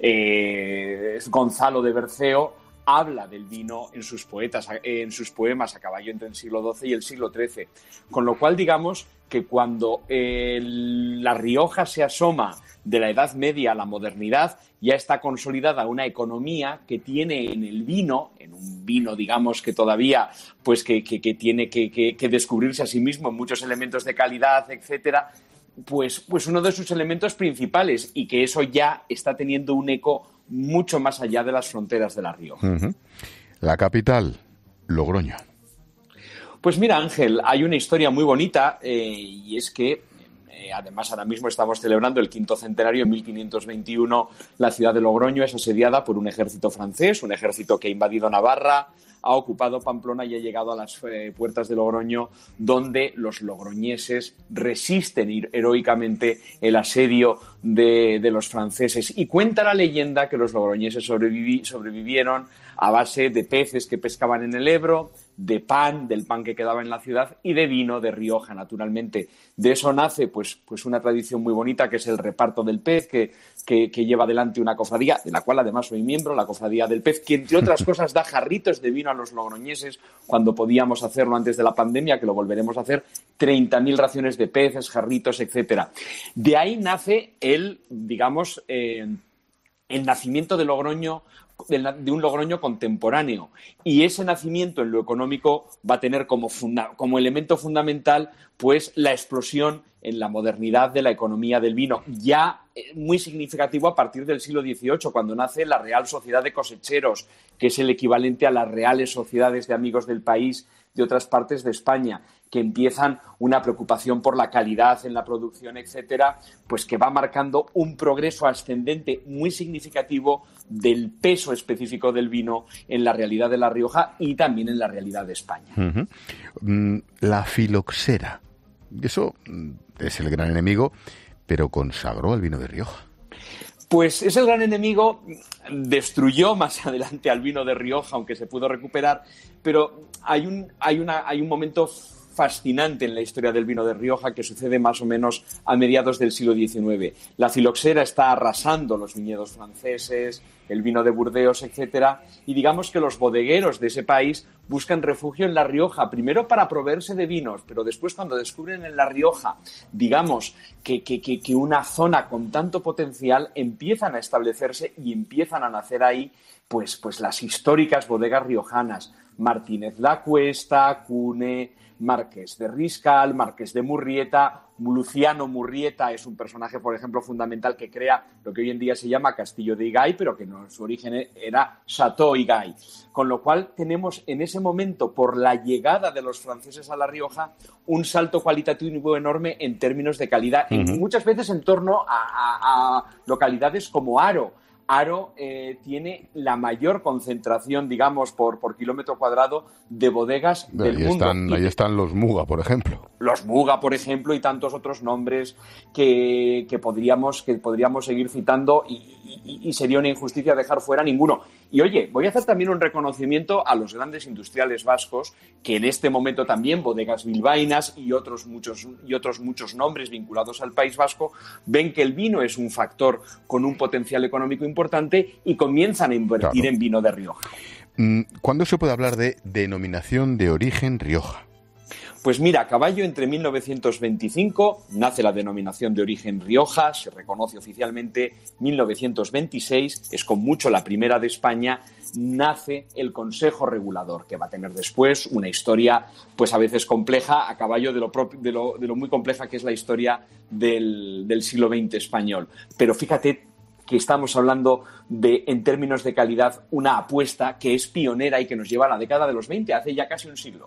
eh, Gonzalo de Berceo, habla del vino en sus poetas, en sus poemas a caballo entre el siglo doce y el siglo trece. Con lo cual, digamos que cuando eh, La Rioja se asoma de la Edad Media a la modernidad, ya está consolidada una economía que tiene en el vino, en un vino, digamos, que todavía pues que, que, que tiene que, que, que descubrirse a sí mismo en muchos elementos de calidad, etcétera, pues, pues uno de sus elementos principales, y que eso ya está teniendo un eco mucho más allá de las fronteras de La Rioja. Uh-huh. La capital, Logroño. Pues mira, Ángel, hay una historia muy bonita eh, y es que eh, además ahora mismo estamos celebrando el quinto centenario. En mil quinientos veintiuno la ciudad de Logroño es asediada por un ejército francés, un ejército que ha invadido Navarra, ha ocupado Pamplona y ha llegado a las eh, puertas de Logroño, donde los logroñeses resisten heroicamente el asedio de, de los franceses. Y cuenta la leyenda que los logroñeses sobrevivi- sobrevivieron a base de peces que pescaban en el Ebro, de pan, del pan que quedaba en la ciudad, y de vino de Rioja, naturalmente. De eso nace pues, pues una tradición muy bonita, que es el reparto del pez, que, que, que lleva adelante una cofradía, de la cual además soy miembro, la Cofradía del Pez, que entre otras cosas da jarritos de vino a los logroñeses cuando podíamos hacerlo antes de la pandemia, que lo volveremos a hacer, treinta mil raciones de peces, jarritos, etcétera. De ahí nace el, digamos, eh, el nacimiento de Logroño, de un Logroño contemporáneo, y ese nacimiento en lo económico va a tener como, funda- como elemento fundamental pues la explosión en la modernidad de la economía del vino, ya muy significativo a partir del siglo dieciocho, cuando nace la Real Sociedad de Cosecheros, que es el equivalente a las reales sociedades de amigos del país de otras partes de España, que empiezan una preocupación por la calidad en la producción, etcétera, pues que va marcando un progreso ascendente muy significativo del peso específico del vino en la realidad de La Rioja y también en la realidad de España. Uh-huh. La filoxera, eso es el gran enemigo, pero consagró el vino de Rioja. Pues es el gran enemigo, destruyó más adelante al vino de Rioja, aunque se pudo recuperar, pero hay un, hay una, hay un momento fascinante en la historia del vino de Rioja que sucede más o menos a mediados del siglo diecinueve. La filoxera está arrasando los viñedos franceses, el vino de Burdeos, etcétera, y digamos que los bodegueros de ese país buscan refugio en La Rioja, primero para proveerse de vinos, pero después cuando descubren en La Rioja, digamos, que, que, que, que una zona con tanto potencial, empiezan a establecerse y empiezan a nacer ahí pues, pues las históricas bodegas riojanas, Martínez la Cuesta, Cune, Marqués de Riscal, Marqués de Murrieta. Luciano Murrieta es un personaje, por ejemplo, fundamental que crea lo que hoy en día se llama Castillo de Igay, pero que no, su origen era Chateau Igay. Con lo cual tenemos en ese momento, por la llegada de los franceses a La Rioja, un salto cualitativo enorme en términos de calidad, uh-huh. y muchas veces en torno a, a, a localidades como Haro. Haro eh, tiene la mayor concentración, digamos, por, por kilómetro cuadrado de bodegas del ahí mundo. Están, ahí están los Muga, por ejemplo. Los Muga, por ejemplo, y tantos otros nombres que, que, podríamos, que podríamos seguir citando y, y, y sería una injusticia dejar fuera ninguno. Y oye, voy a hacer también un reconocimiento a los grandes industriales vascos que en este momento también, bodegas bilbaínas y otros muchos, y otros muchos nombres vinculados al País Vasco, ven que el vino es un factor con un potencial económico importante y comienzan a invertir claro. en vino de Rioja. ¿Cuándo se puede hablar de denominación de origen Rioja? Pues mira, a caballo entre mil novecientos veinticinco nace la denominación de origen Rioja, se reconoce oficialmente mil novecientos veintiséis, es con mucho la primera de España, nace el Consejo Regulador, que va a tener después una historia pues a veces compleja, a caballo de lo, propio, de lo, de lo muy compleja que es la historia del, del siglo veinte español. Pero fíjate que estamos hablando de, en términos de calidad, una apuesta que es pionera y que nos lleva a la década de los veinte, hace ya casi un siglo.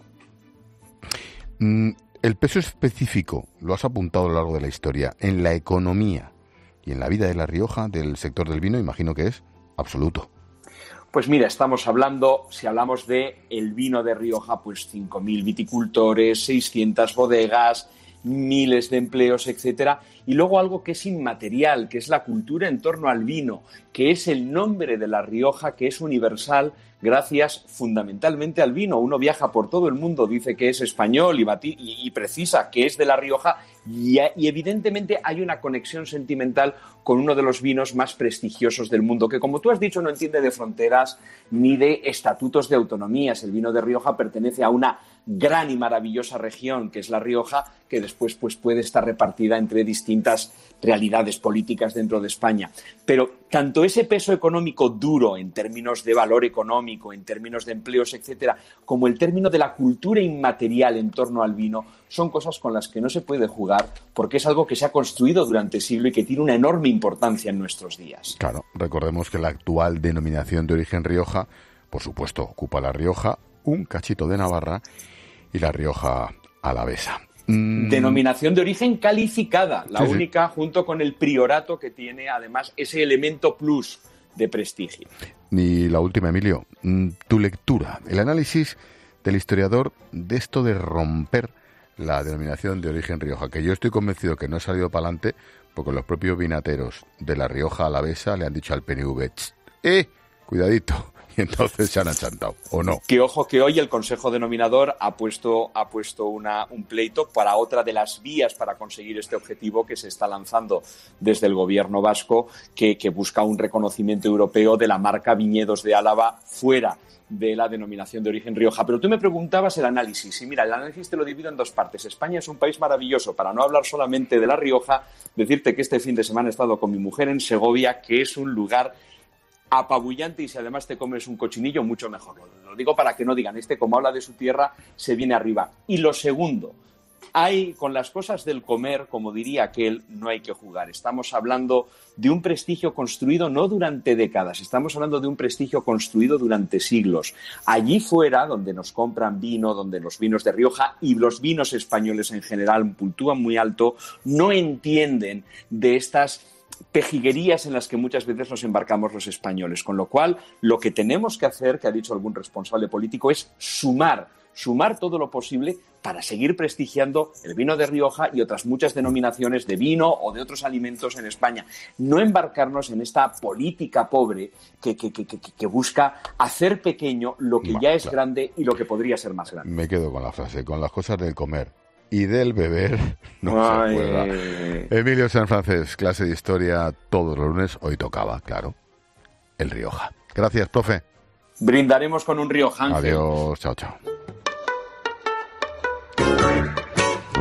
El peso específico, lo has apuntado a lo largo de la historia, en la economía y en la vida de La Rioja, del sector del vino, imagino que es absoluto. Pues mira, estamos hablando, si hablamos de el vino de Rioja, pues cinco mil viticultores, seiscientas bodegas, miles de empleos, etcétera. Y luego algo que es inmaterial, que es la cultura en torno al vino, que es el nombre de La Rioja, que es universal, gracias fundamentalmente al vino. Uno viaja por todo el mundo, dice que es español y, bati- y, y precisa que es de La Rioja y, y evidentemente hay una conexión sentimental con uno de los vinos más prestigiosos del mundo, que como tú has dicho no entiende de fronteras ni de estatutos de autonomías. El vino de Rioja pertenece a una gran y maravillosa región que es La Rioja, que después pues, puede estar repartida entre distintas realidades políticas dentro de España. Pero tanto ese peso económico duro en términos de valor económico, en términos de empleos, etcétera, como el término de la cultura inmaterial en torno al vino, son cosas con las que no se puede jugar porque es algo que se ha construido durante siglos y que tiene una enorme importancia en nuestros días. Claro, recordemos que la actual denominación de origen Rioja, por supuesto, ocupa La Rioja, un cachito de Navarra y La Rioja Alavesa. Mm. Denominación de origen calificada, la sí, única sí. junto con el priorato que tiene además ese elemento plus de prestigio. Y la última, Emilio, tu lectura, el análisis del historiador de esto de romper la denominación de origen Rioja, que yo estoy convencido que no ha salido para adelante porque los propios vinateros de La Rioja Alavesa le han dicho al P N V, ¡eh, cuidadito! Y entonces se han achantado, ¿o no? Que ojo que hoy el Consejo Denominador ha puesto, ha puesto una, un pleito para otra de las vías para conseguir este objetivo que se está lanzando desde el gobierno vasco, que, que busca un reconocimiento europeo de la marca Viñedos de Álava fuera de la denominación de origen Rioja. Pero tú me preguntabas el análisis, y mira, el análisis te lo divido en dos partes. España es un país maravilloso, para no hablar solamente de La Rioja, decirte que este fin de semana he estado con mi mujer en Segovia, que es un lugar apabullante y si además te comes un cochinillo, mucho mejor. Lo digo para que no digan, este como habla de su tierra, se viene arriba. Y lo segundo, hay con las cosas del comer, como diría aquel, no hay que jugar. Estamos hablando de un prestigio construido no durante décadas, estamos hablando de un prestigio construido durante siglos. Allí fuera, donde nos compran vino, donde los vinos de Rioja y los vinos españoles en general puntúan muy alto, no entienden de estas pejiguerías en las que muchas veces nos embarcamos los españoles. Con lo cual, lo que tenemos que hacer, que ha dicho algún responsable político, es sumar, sumar todo lo posible para seguir prestigiando el vino de Rioja y otras muchas denominaciones de vino o de otros alimentos en España. No embarcarnos en esta política pobre que, que, que, que, que busca hacer pequeño lo que ya es grande y lo que podría ser más grande. Me quedo con la frase, con las cosas del comer y del beber no Ay. se juega. Emilio Sanfrancés, clase de historia todos los lunes. Hoy tocaba, claro, el Rioja. Gracias, profe. Brindaremos con un Rioja, Ángel. Adiós, chao, chao. Todo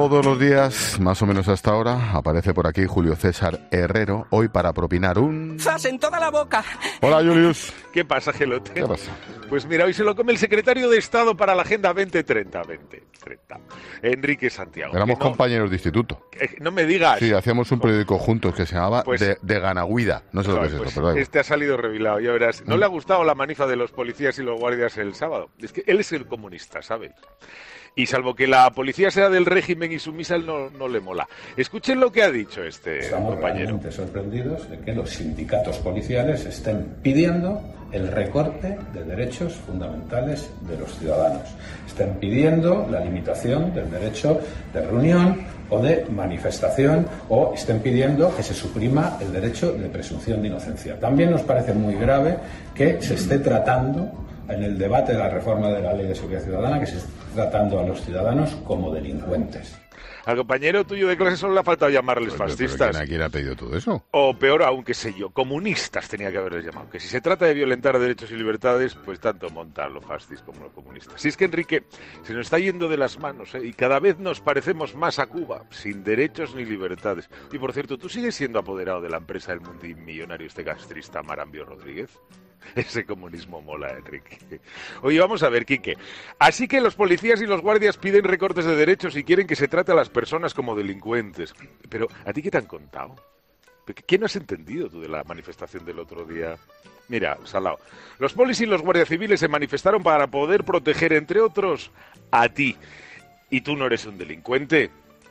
Todos los días, más o menos hasta ahora, aparece por aquí Julio César Herrero, hoy para propinar un... ¡Zas en toda la boca! Hola, Julius. ¿Qué pasa, Gelote? ¿Qué pasa? Pues mira, hoy se lo come el secretario de Estado para la Agenda veinte treinta, veinte treinta, Enrique Santiago. Éramos no, compañeros de instituto. Eh, no me digas. Sí, hacíamos un periódico juntos que se llamaba pues, de, de Ganahuida. No sé lo que es pues eso, pero... Este ha salido revilado, ya verás. No mm. le ha gustado la manifa de los policías y los guardias el sábado. Es que él es el comunista, ¿sabes? Y salvo que la policía sea del régimen y sumisa, él no, no le mola. Escuchen lo que ha dicho este Estamos compañero. Estamos realmente sorprendidos de que los sindicatos policiales estén pidiendo el recorte de derechos fundamentales de los ciudadanos. Estén pidiendo la limitación del derecho de reunión o de manifestación, o estén pidiendo que se suprima el derecho de presunción de inocencia. También nos parece muy grave que se esté tratando en el debate de la reforma de la Ley de Seguridad Ciudadana, que se esté tratando a los ciudadanos como delincuentes. Al compañero tuyo de clase solo le ha faltado llamarles pues, fascistas. ¿Quién ha pedido todo eso? O peor aún, qué sé yo, comunistas tenía que haberles llamado. Que si se trata de violentar derechos y libertades, pues tanto montan los fascis como los comunistas. Si es que, Enrique, se nos está yendo de las manos, ¿eh? Y cada vez nos parecemos más a Cuba, sin derechos ni libertades. Y por cierto, ¿tú sigues siendo apoderado de la empresa del multimillonario este castrista Marambio Rodríguez? Ese comunismo mola, Enrique. Oye, vamos a ver, Quique. Así que los policías y los guardias piden recortes de derechos y quieren que se trate a las personas como delincuentes. Pero, ¿a ti qué te han contado? ¿Qué no has entendido tú de la manifestación del otro día? Mira, Salao, los polis y los guardias civiles se manifestaron para poder proteger, entre otros, a ti. Y tú no eres un delincuente,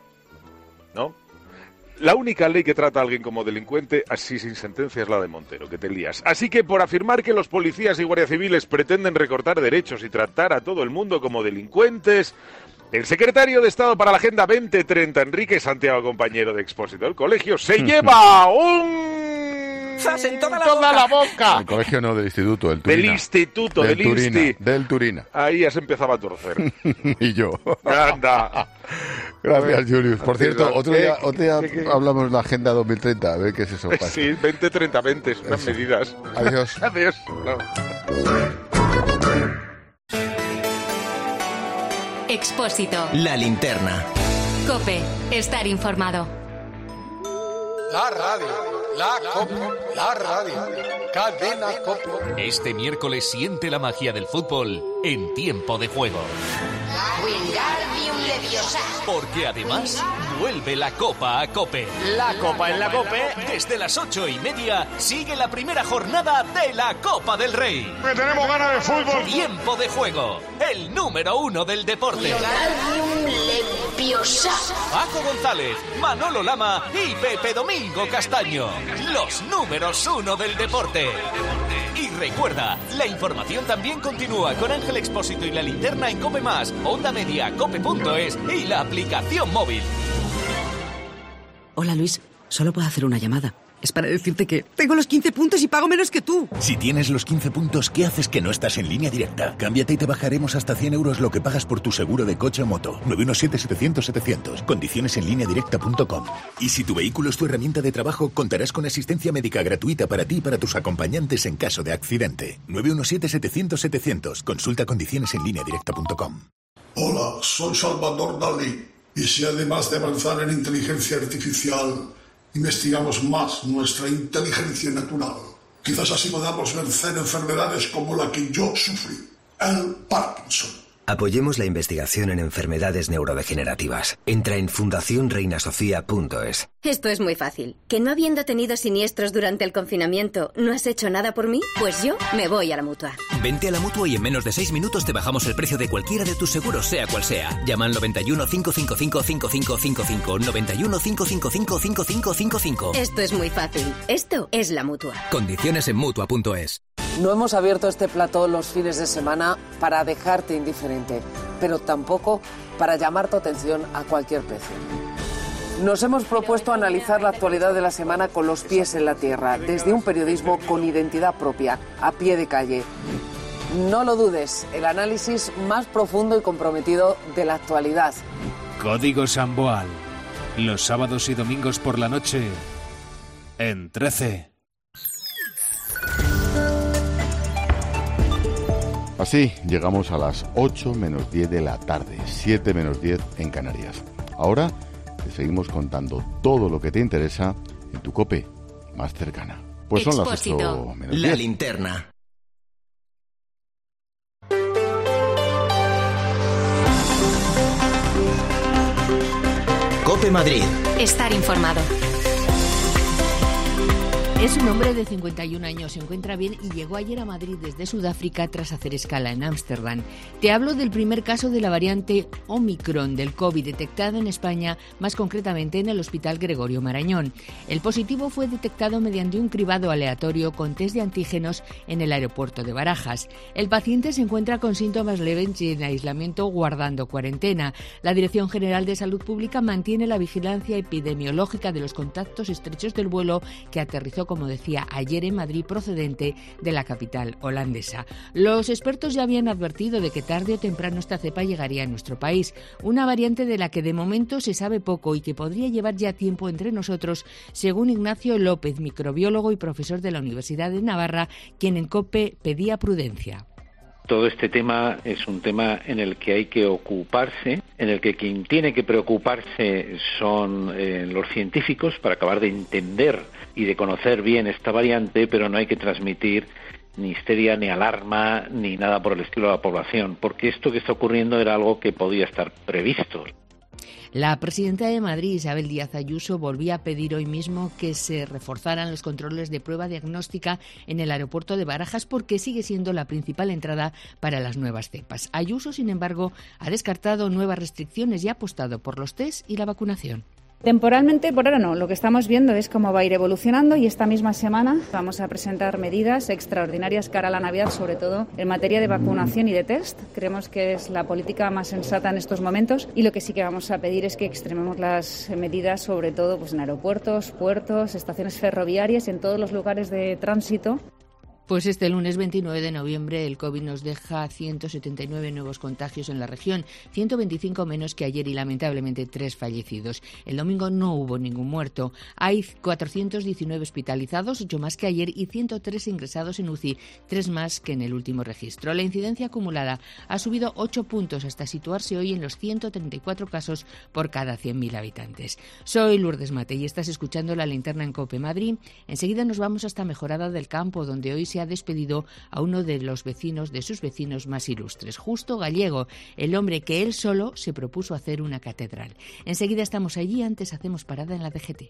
¿no? La única ley que trata a alguien como delincuente, así sin sentencia, es la de Montero, que te lías. Así que por afirmar que los policías y guardias civiles pretenden recortar derechos y tratar a todo el mundo como delincuentes, el secretario de Estado para la Agenda veinte treinta, Enrique Santiago, compañero de Expósito del colegio, se lleva un... ¡Zas en toda la, toda boca! la boca! El colegio no, del instituto, del Turina. Del instituto, del, del Turina, Insti. Del Turina. Ahí ya se empezaba a torcer. Y yo. Anda. Gracias, Julius. Por cierto, otro ¿Qué, día, qué, otro día qué, qué? hablamos de la Agenda dos mil treinta, a ver qué es eso. Pasa. Sí, veinte treinta veinte, son unas medidas. Adiós. Adiós. No. Expósito. La linterna. COPE. Estar informado. La radio, la copa, la radio, cadena copa. Este miércoles siente la magia del fútbol en Tiempo de Juego. Wingardium Leviosa. Porque además vuelve la Copa a COPE. La Copa en la COPE. Desde las ocho y media sigue la primera jornada de la Copa del Rey. Que tenemos ganas de fútbol. Tiempo de Juego, el número uno del deporte. Wingardium Leviosa. Paco González, Manolo Lama y Pepe Domingo Castaño. Los números uno del deporte. Y recuerda, la información también continúa con Ángel Expósito y la linterna en COPE más, Onda Media, cope punto es y la aplicación móvil. Hola Luis, solo puedo hacer una llamada. Es para decirte que tengo los quince puntos y pago menos que tú. Si tienes los quince puntos, ¿qué haces que no estás en Línea Directa? Cámbiate y te bajaremos hasta cien euros lo que pagas por tu seguro de coche o moto. nueve uno siete, setecientos, setecientos. Condiciones en línea directa punto com. Y si tu vehículo es tu herramienta de trabajo, contarás con asistencia médica gratuita para ti y para tus acompañantes en caso de accidente. nueve uno siete, setecientos, setecientos. Consulta condiciones en línea directa punto com. Hola, soy Salvador Dalí. Y si además de avanzar en inteligencia artificial, investigamos más nuestra inteligencia natural, quizás así podamos vencer enfermedades como la que yo sufrí, el Parkinson. Apoyemos la investigación en enfermedades neurodegenerativas. Entra en fundación reina sofía punto es. Esto es muy fácil. ¿Que no habiendo tenido siniestros durante el confinamiento, no has hecho nada por mí? Pues yo me voy a la Mutua. Vente a la Mutua y en menos de seis minutos te bajamos el precio de cualquiera de tus seguros, sea cual sea. Llama al noventa y uno, cinco cinco cinco, cinco cinco cinco cinco, noventa y uno, cinco cinco cinco, cinco cinco cinco cinco. Esto es muy fácil. Esto es la Mutua. Condiciones en Mutua punto es. No hemos abierto este plató los fines de semana para dejarte indiferente, pero tampoco para llamar tu atención a cualquier precio. Nos hemos propuesto analizar la actualidad de la semana con los pies en la tierra, desde un periodismo con identidad propia, a pie de calle. No lo dudes, el análisis más profundo y comprometido de la actualidad. Código Samboal, los sábados y domingos por la noche, en trece. Así llegamos a las ocho menos diez de la tarde, siete menos diez en Canarias. Ahora te seguimos contando todo lo que te interesa en tu COPE más cercana. Pues son las ocho menos diez. La linterna. COPE Madrid. Estar informado. Es un hombre de cincuenta y un años, se encuentra bien y llegó ayer a Madrid desde Sudáfrica tras hacer escala en Ámsterdam. Te hablo del primer caso de la variante Omicron del COVID detectada en España, más concretamente en el Hospital Gregorio Marañón. El positivo fue detectado mediante un cribado aleatorio con test de antígenos en el aeropuerto de Barajas. El paciente se encuentra con síntomas leves y en aislamiento guardando cuarentena. La Dirección General de Salud Pública mantiene la vigilancia epidemiológica de los contactos estrechos del vuelo que aterrizó, como decía, ayer en Madrid procedente de la capital holandesa. Los expertos ya habían advertido de que tarde o temprano esta cepa llegaría a nuestro país, una variante de la que de momento se sabe poco y que podría llevar ya tiempo entre nosotros, según Ignacio López, microbiólogo y profesor de la Universidad de Navarra, quien en COPE pedía prudencia. Todo este tema es un tema en el que hay que ocuparse, en el que quien tiene que preocuparse son eh, los científicos para acabar de entender y de conocer bien esta variante, pero no hay que transmitir ni histeria, ni alarma, ni nada por el estilo a la población, porque esto que está ocurriendo era algo que podía estar previsto. La presidenta de Madrid, Isabel Díaz Ayuso, volvía a pedir hoy mismo que se reforzaran los controles de prueba diagnóstica en el aeropuerto de Barajas porque sigue siendo la principal entrada para las nuevas cepas. Ayuso, sin embargo, ha descartado nuevas restricciones y ha apostado por los test y la vacunación. Temporalmente, por ahora no. Lo que estamos viendo es cómo va a ir evolucionando y esta misma semana vamos a presentar medidas extraordinarias cara a la Navidad, sobre todo en materia de vacunación y de test. Creemos que es la política más sensata en estos momentos y lo que sí que vamos a pedir es que extrememos las medidas, sobre todo pues en aeropuertos, puertos, estaciones ferroviarias y en todos los lugares de tránsito. Pues este lunes veintinueve de noviembre el COVID nos deja ciento setenta y nueve nuevos contagios en la región, ciento veinticinco menos que ayer y lamentablemente tres fallecidos. El domingo no hubo ningún muerto. Hay cuatrocientos diecinueve hospitalizados, ocho más que ayer y ciento tres ingresados en U C I, tres más que en el último registro. La incidencia acumulada ha subido ocho puntos hasta situarse hoy en los ciento treinta y cuatro casos por cada cien mil habitantes. Soy Lourdes Mate y estás escuchando La Linterna en COPE Madrid. Enseguida nos vamos hasta Mejorada del Campo, donde hoy se ha despedido a uno de los vecinos de sus vecinos más ilustres, Justo Gallego, el hombre que él solo se propuso hacer una catedral. Enseguida estamos allí, antes hacemos parada en la D G T.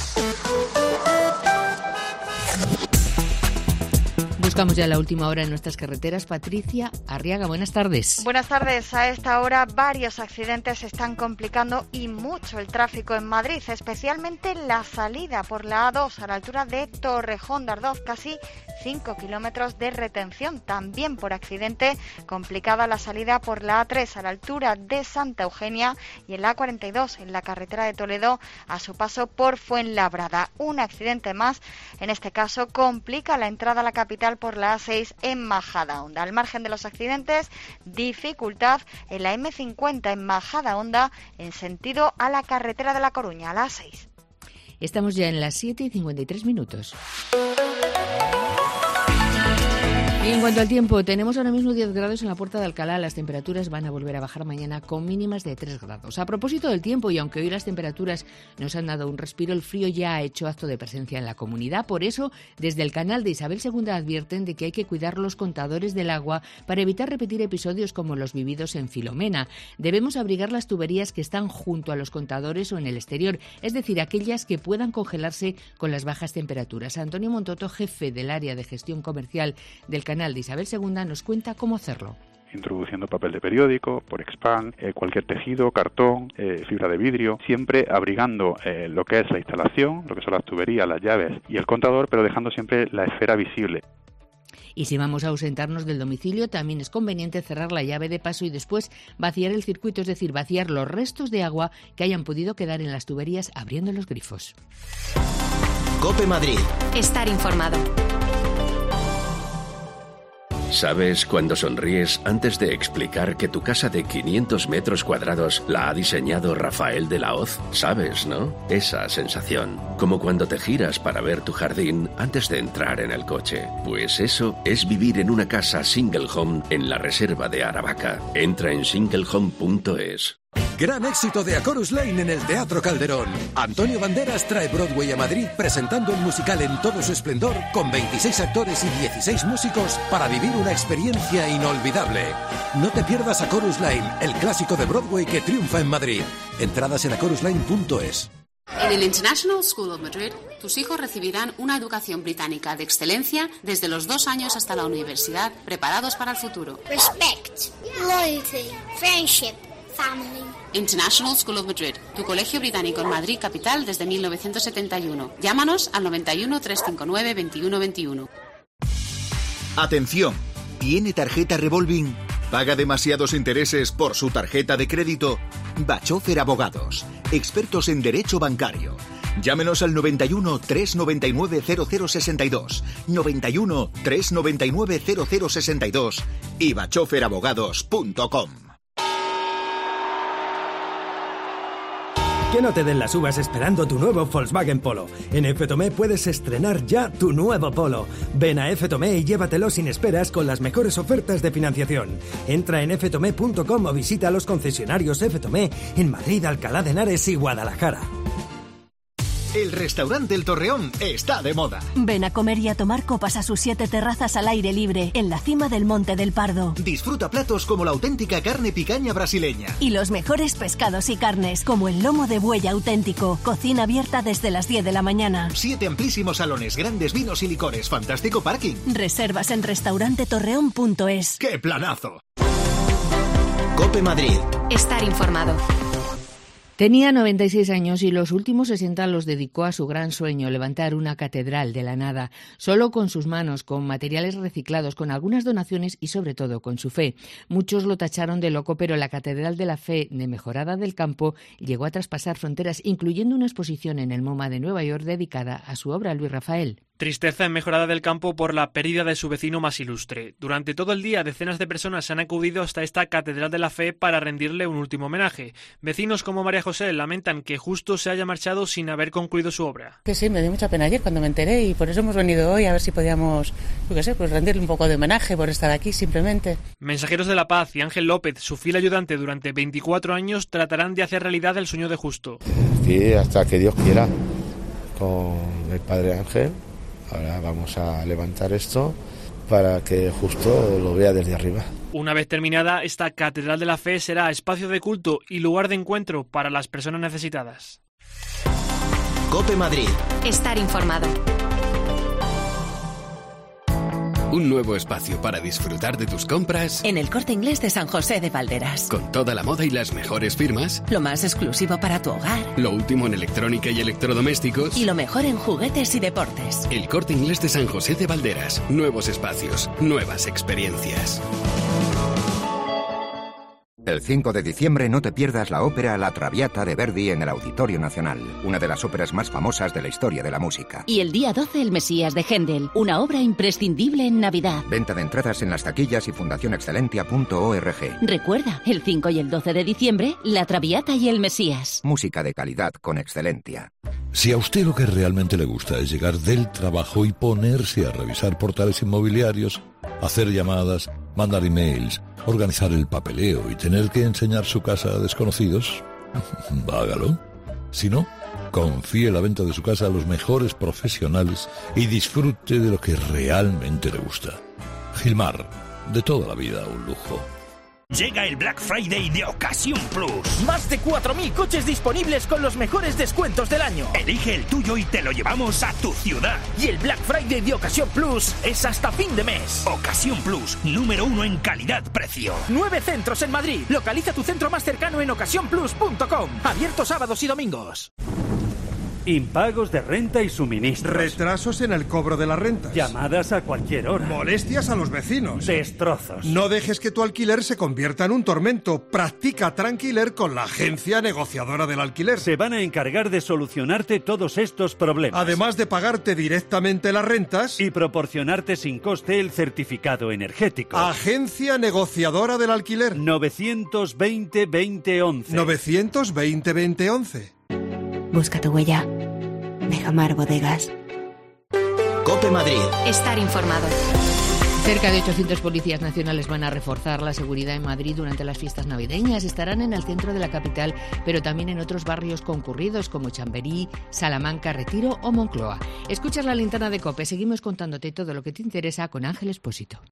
Buscamos ya la última hora en nuestras carreteras. Patricia Arriaga, buenas tardes. Buenas tardes. A esta hora varios accidentes están complicando y mucho el tráfico en Madrid, especialmente la salida por la A dos a la altura de Torrejón de Ardoz, casi cinco kilómetros de retención. También por accidente complicada la salida por la A tres a la altura de Santa Eugenia y en la A cuarenta y dos en la carretera de Toledo a su paso por Fuenlabrada. Un accidente más, en este caso complica la entrada a la capital por la A seis en Majadahonda. Al margen de los accidentes, dificultad en la eme cincuenta en Majadahonda en sentido a la carretera de La Coruña, a la A seis. Estamos ya en las siete y cincuenta y tres minutos. Y en cuanto al tiempo, tenemos ahora mismo diez grados en la Puerta de Alcalá. Las temperaturas van a volver a bajar mañana con mínimas de tres grados. A propósito del tiempo, y aunque hoy las temperaturas nos han dado un respiro, el frío ya ha hecho acto de presencia en la comunidad. Por eso, desde el canal de Isabel segunda advierten de que hay que cuidar los contadores del agua para evitar repetir episodios como los vividos en Filomena. Debemos abrigar las tuberías que están junto a los contadores o en el exterior, es decir, aquellas que puedan congelarse con las bajas temperaturas. Antonio Montoto, jefe del área de gestión comercial del canal de Isabel segunda, nos cuenta cómo hacerlo. Introduciendo papel de periódico, por expand, eh, cualquier tejido, cartón, eh, fibra de vidrio, siempre abrigando eh, lo que es la instalación, lo que son las tuberías, las llaves y el contador, pero dejando siempre la esfera visible. Y si vamos a ausentarnos del domicilio, también es conveniente cerrar la llave de paso y después vaciar el circuito, es decir, vaciar los restos de agua que hayan podido quedar en las tuberías abriendo los grifos. COPE Madrid. Estar informado. ¿Sabes cuando sonríes antes de explicar que tu casa de quinientos metros cuadrados la ha diseñado Rafael de la Hoz? ¿Sabes, no? Esa sensación. Como cuando te giras para ver tu jardín antes de entrar en el coche. Pues eso es vivir en una casa single home en la reserva de Aravaca. Entra en single home punto es. Gran éxito de A Chorus Line en el Teatro Calderón. Antonio Banderas trae Broadway a Madrid presentando el musical en todo su esplendor con veintiséis actores y dieciséis músicos para vivir una experiencia inolvidable. No te pierdas A Chorus Line, el clásico de Broadway que triunfa en Madrid. Entradas en a chorus line punto es. En el International School of Madrid, tus hijos recibirán una educación británica de excelencia desde los dos años hasta la universidad, preparados para el futuro. Respect, loyalty, friendship, family. International School of Madrid, tu colegio británico en Madrid capital desde mil novecientos setenta y uno. Llámanos al noventa y uno, trescientos cincuenta y nueve, veintiuno veintiuno. Atención, ¿tiene tarjeta revolving? ¿Paga demasiados intereses por su tarjeta de crédito? Bachofer Abogados, expertos en derecho bancario. Llámenos al noventa y uno, trescientos noventa y nueve, cero cero sesenta y dos, noventa y uno, trescientos noventa y nueve, cero cero sesenta y dos y bachofer abogados punto com. Que no te den las uvas esperando tu nuevo Volkswagen Polo. En F Tomé puedes estrenar ya tu nuevo Polo. Ven a F Tomé y llévatelo sin esperas con las mejores ofertas de financiación. Entra en efe tomé punto com o visita los concesionarios F Tomé en Madrid, Alcalá de Henares y Guadalajara. El restaurante El Torreón está de moda. Ven a comer y a tomar copas a sus siete terrazas al aire libre, en la cima del Monte del Pardo. Disfruta platos como la auténtica carne picaña brasileña. Y los mejores pescados y carnes, como el lomo de buey auténtico. Cocina abierta desde las diez de la mañana. Siete amplísimos salones, grandes vinos y licores, fantástico parking. Reservas en restaurante torreón punto es. ¡Qué planazo! COPE Madrid. Estar informado. Tenía noventa y seis años y los últimos sesenta los dedicó a su gran sueño, levantar una catedral de la nada, solo con sus manos, con materiales reciclados, con algunas donaciones y sobre todo con su fe. Muchos lo tacharon de loco, pero la Catedral de la Fe de Mejorada del Campo llegó a traspasar fronteras, incluyendo una exposición en el MoMA de Nueva York dedicada a su obra Luis Rafael. Tristeza en Mejorada del Campo por la pérdida de su vecino más ilustre. Durante todo el día, decenas de personas han acudido hasta esta Catedral de la Fe para rendirle un último homenaje. Vecinos como María José lamentan que justo se haya marchado sin haber concluido su obra. Que sí, me dio mucha pena ayer cuando me enteré y por eso hemos venido hoy a ver si podíamos, yo qué sé, pues rendirle un poco de homenaje por estar aquí simplemente. Mensajeros de la Paz y Ángel López, su fiel ayudante durante veinticuatro años, tratarán de hacer realidad el sueño de Justo. Sí, hasta que Dios quiera, con el Padre Ángel. Ahora vamos a levantar esto para que Justo lo vea desde arriba. Una vez terminada, esta Catedral de la Fe será espacio de culto y lugar de encuentro para las personas necesitadas. COPE Madrid. Estar informado. Un nuevo espacio para disfrutar de tus compras en el Corte Inglés de San José de Valderas. Con toda la moda y las mejores firmas. Lo más exclusivo para tu hogar. Lo último en electrónica y electrodomésticos. Y lo mejor en juguetes y deportes. El Corte Inglés de San José de Valderas. Nuevos espacios, nuevas experiencias. El cinco de diciembre no te pierdas la ópera La Traviata de Verdi en el Auditorio Nacional, una de las óperas más famosas de la historia de la música. Y el día doce El Mesías de Händel, una obra imprescindible en Navidad. Venta de entradas en las taquillas y fundación excelentia punto org. Recuerda, el cinco y el doce de diciembre, La Traviata y El Mesías. Música de calidad con Excelentia. Si a usted lo que realmente le gusta es llegar del trabajo y ponerse a revisar portales inmobiliarios, hacer llamadas, mandar emails, organizar el papeleo y tener que enseñar su casa a desconocidos, hágalo. Si no, confíe la venta de su casa a los mejores profesionales y disfrute de lo que realmente le gusta. Gilmar, de toda la vida un lujo. Llega el Black Friday de Ocasión Plus. Más de cuatro mil coches disponibles con los mejores descuentos del año. Elige el tuyo y te lo llevamos a tu ciudad. Y el Black Friday de Ocasión Plus es hasta fin de mes. Ocasión Plus, número uno en calidad-precio. Nueve centros en Madrid. Localiza tu centro más cercano en ocasión plus punto com. Abierto sábados y domingos. Impagos de renta y suministros. Retrasos en el cobro de las rentas. Llamadas a cualquier hora. Molestias a los vecinos. Destrozos. No dejes que tu alquiler se convierta en un tormento. Practica Tranquiler con la agencia negociadora del alquiler. Se van a encargar de solucionarte todos estos problemas. Además de pagarte directamente las rentas y proporcionarte sin coste el certificado energético. Agencia negociadora del alquiler. novecientos veinte, veinte once. novecientos veinte, veinte once. Busca tu huella. Mejamar Bodegas. COPE Madrid. Estar informado. Cerca de ochocientos policías nacionales van a reforzar la seguridad en Madrid durante las fiestas navideñas. Estarán en el centro de la capital, pero también en otros barrios concurridos como Chamberí, Salamanca, Retiro o Moncloa. Escuchas la linterna de COPE. Seguimos contándote todo lo que te interesa con Ángel Expósito.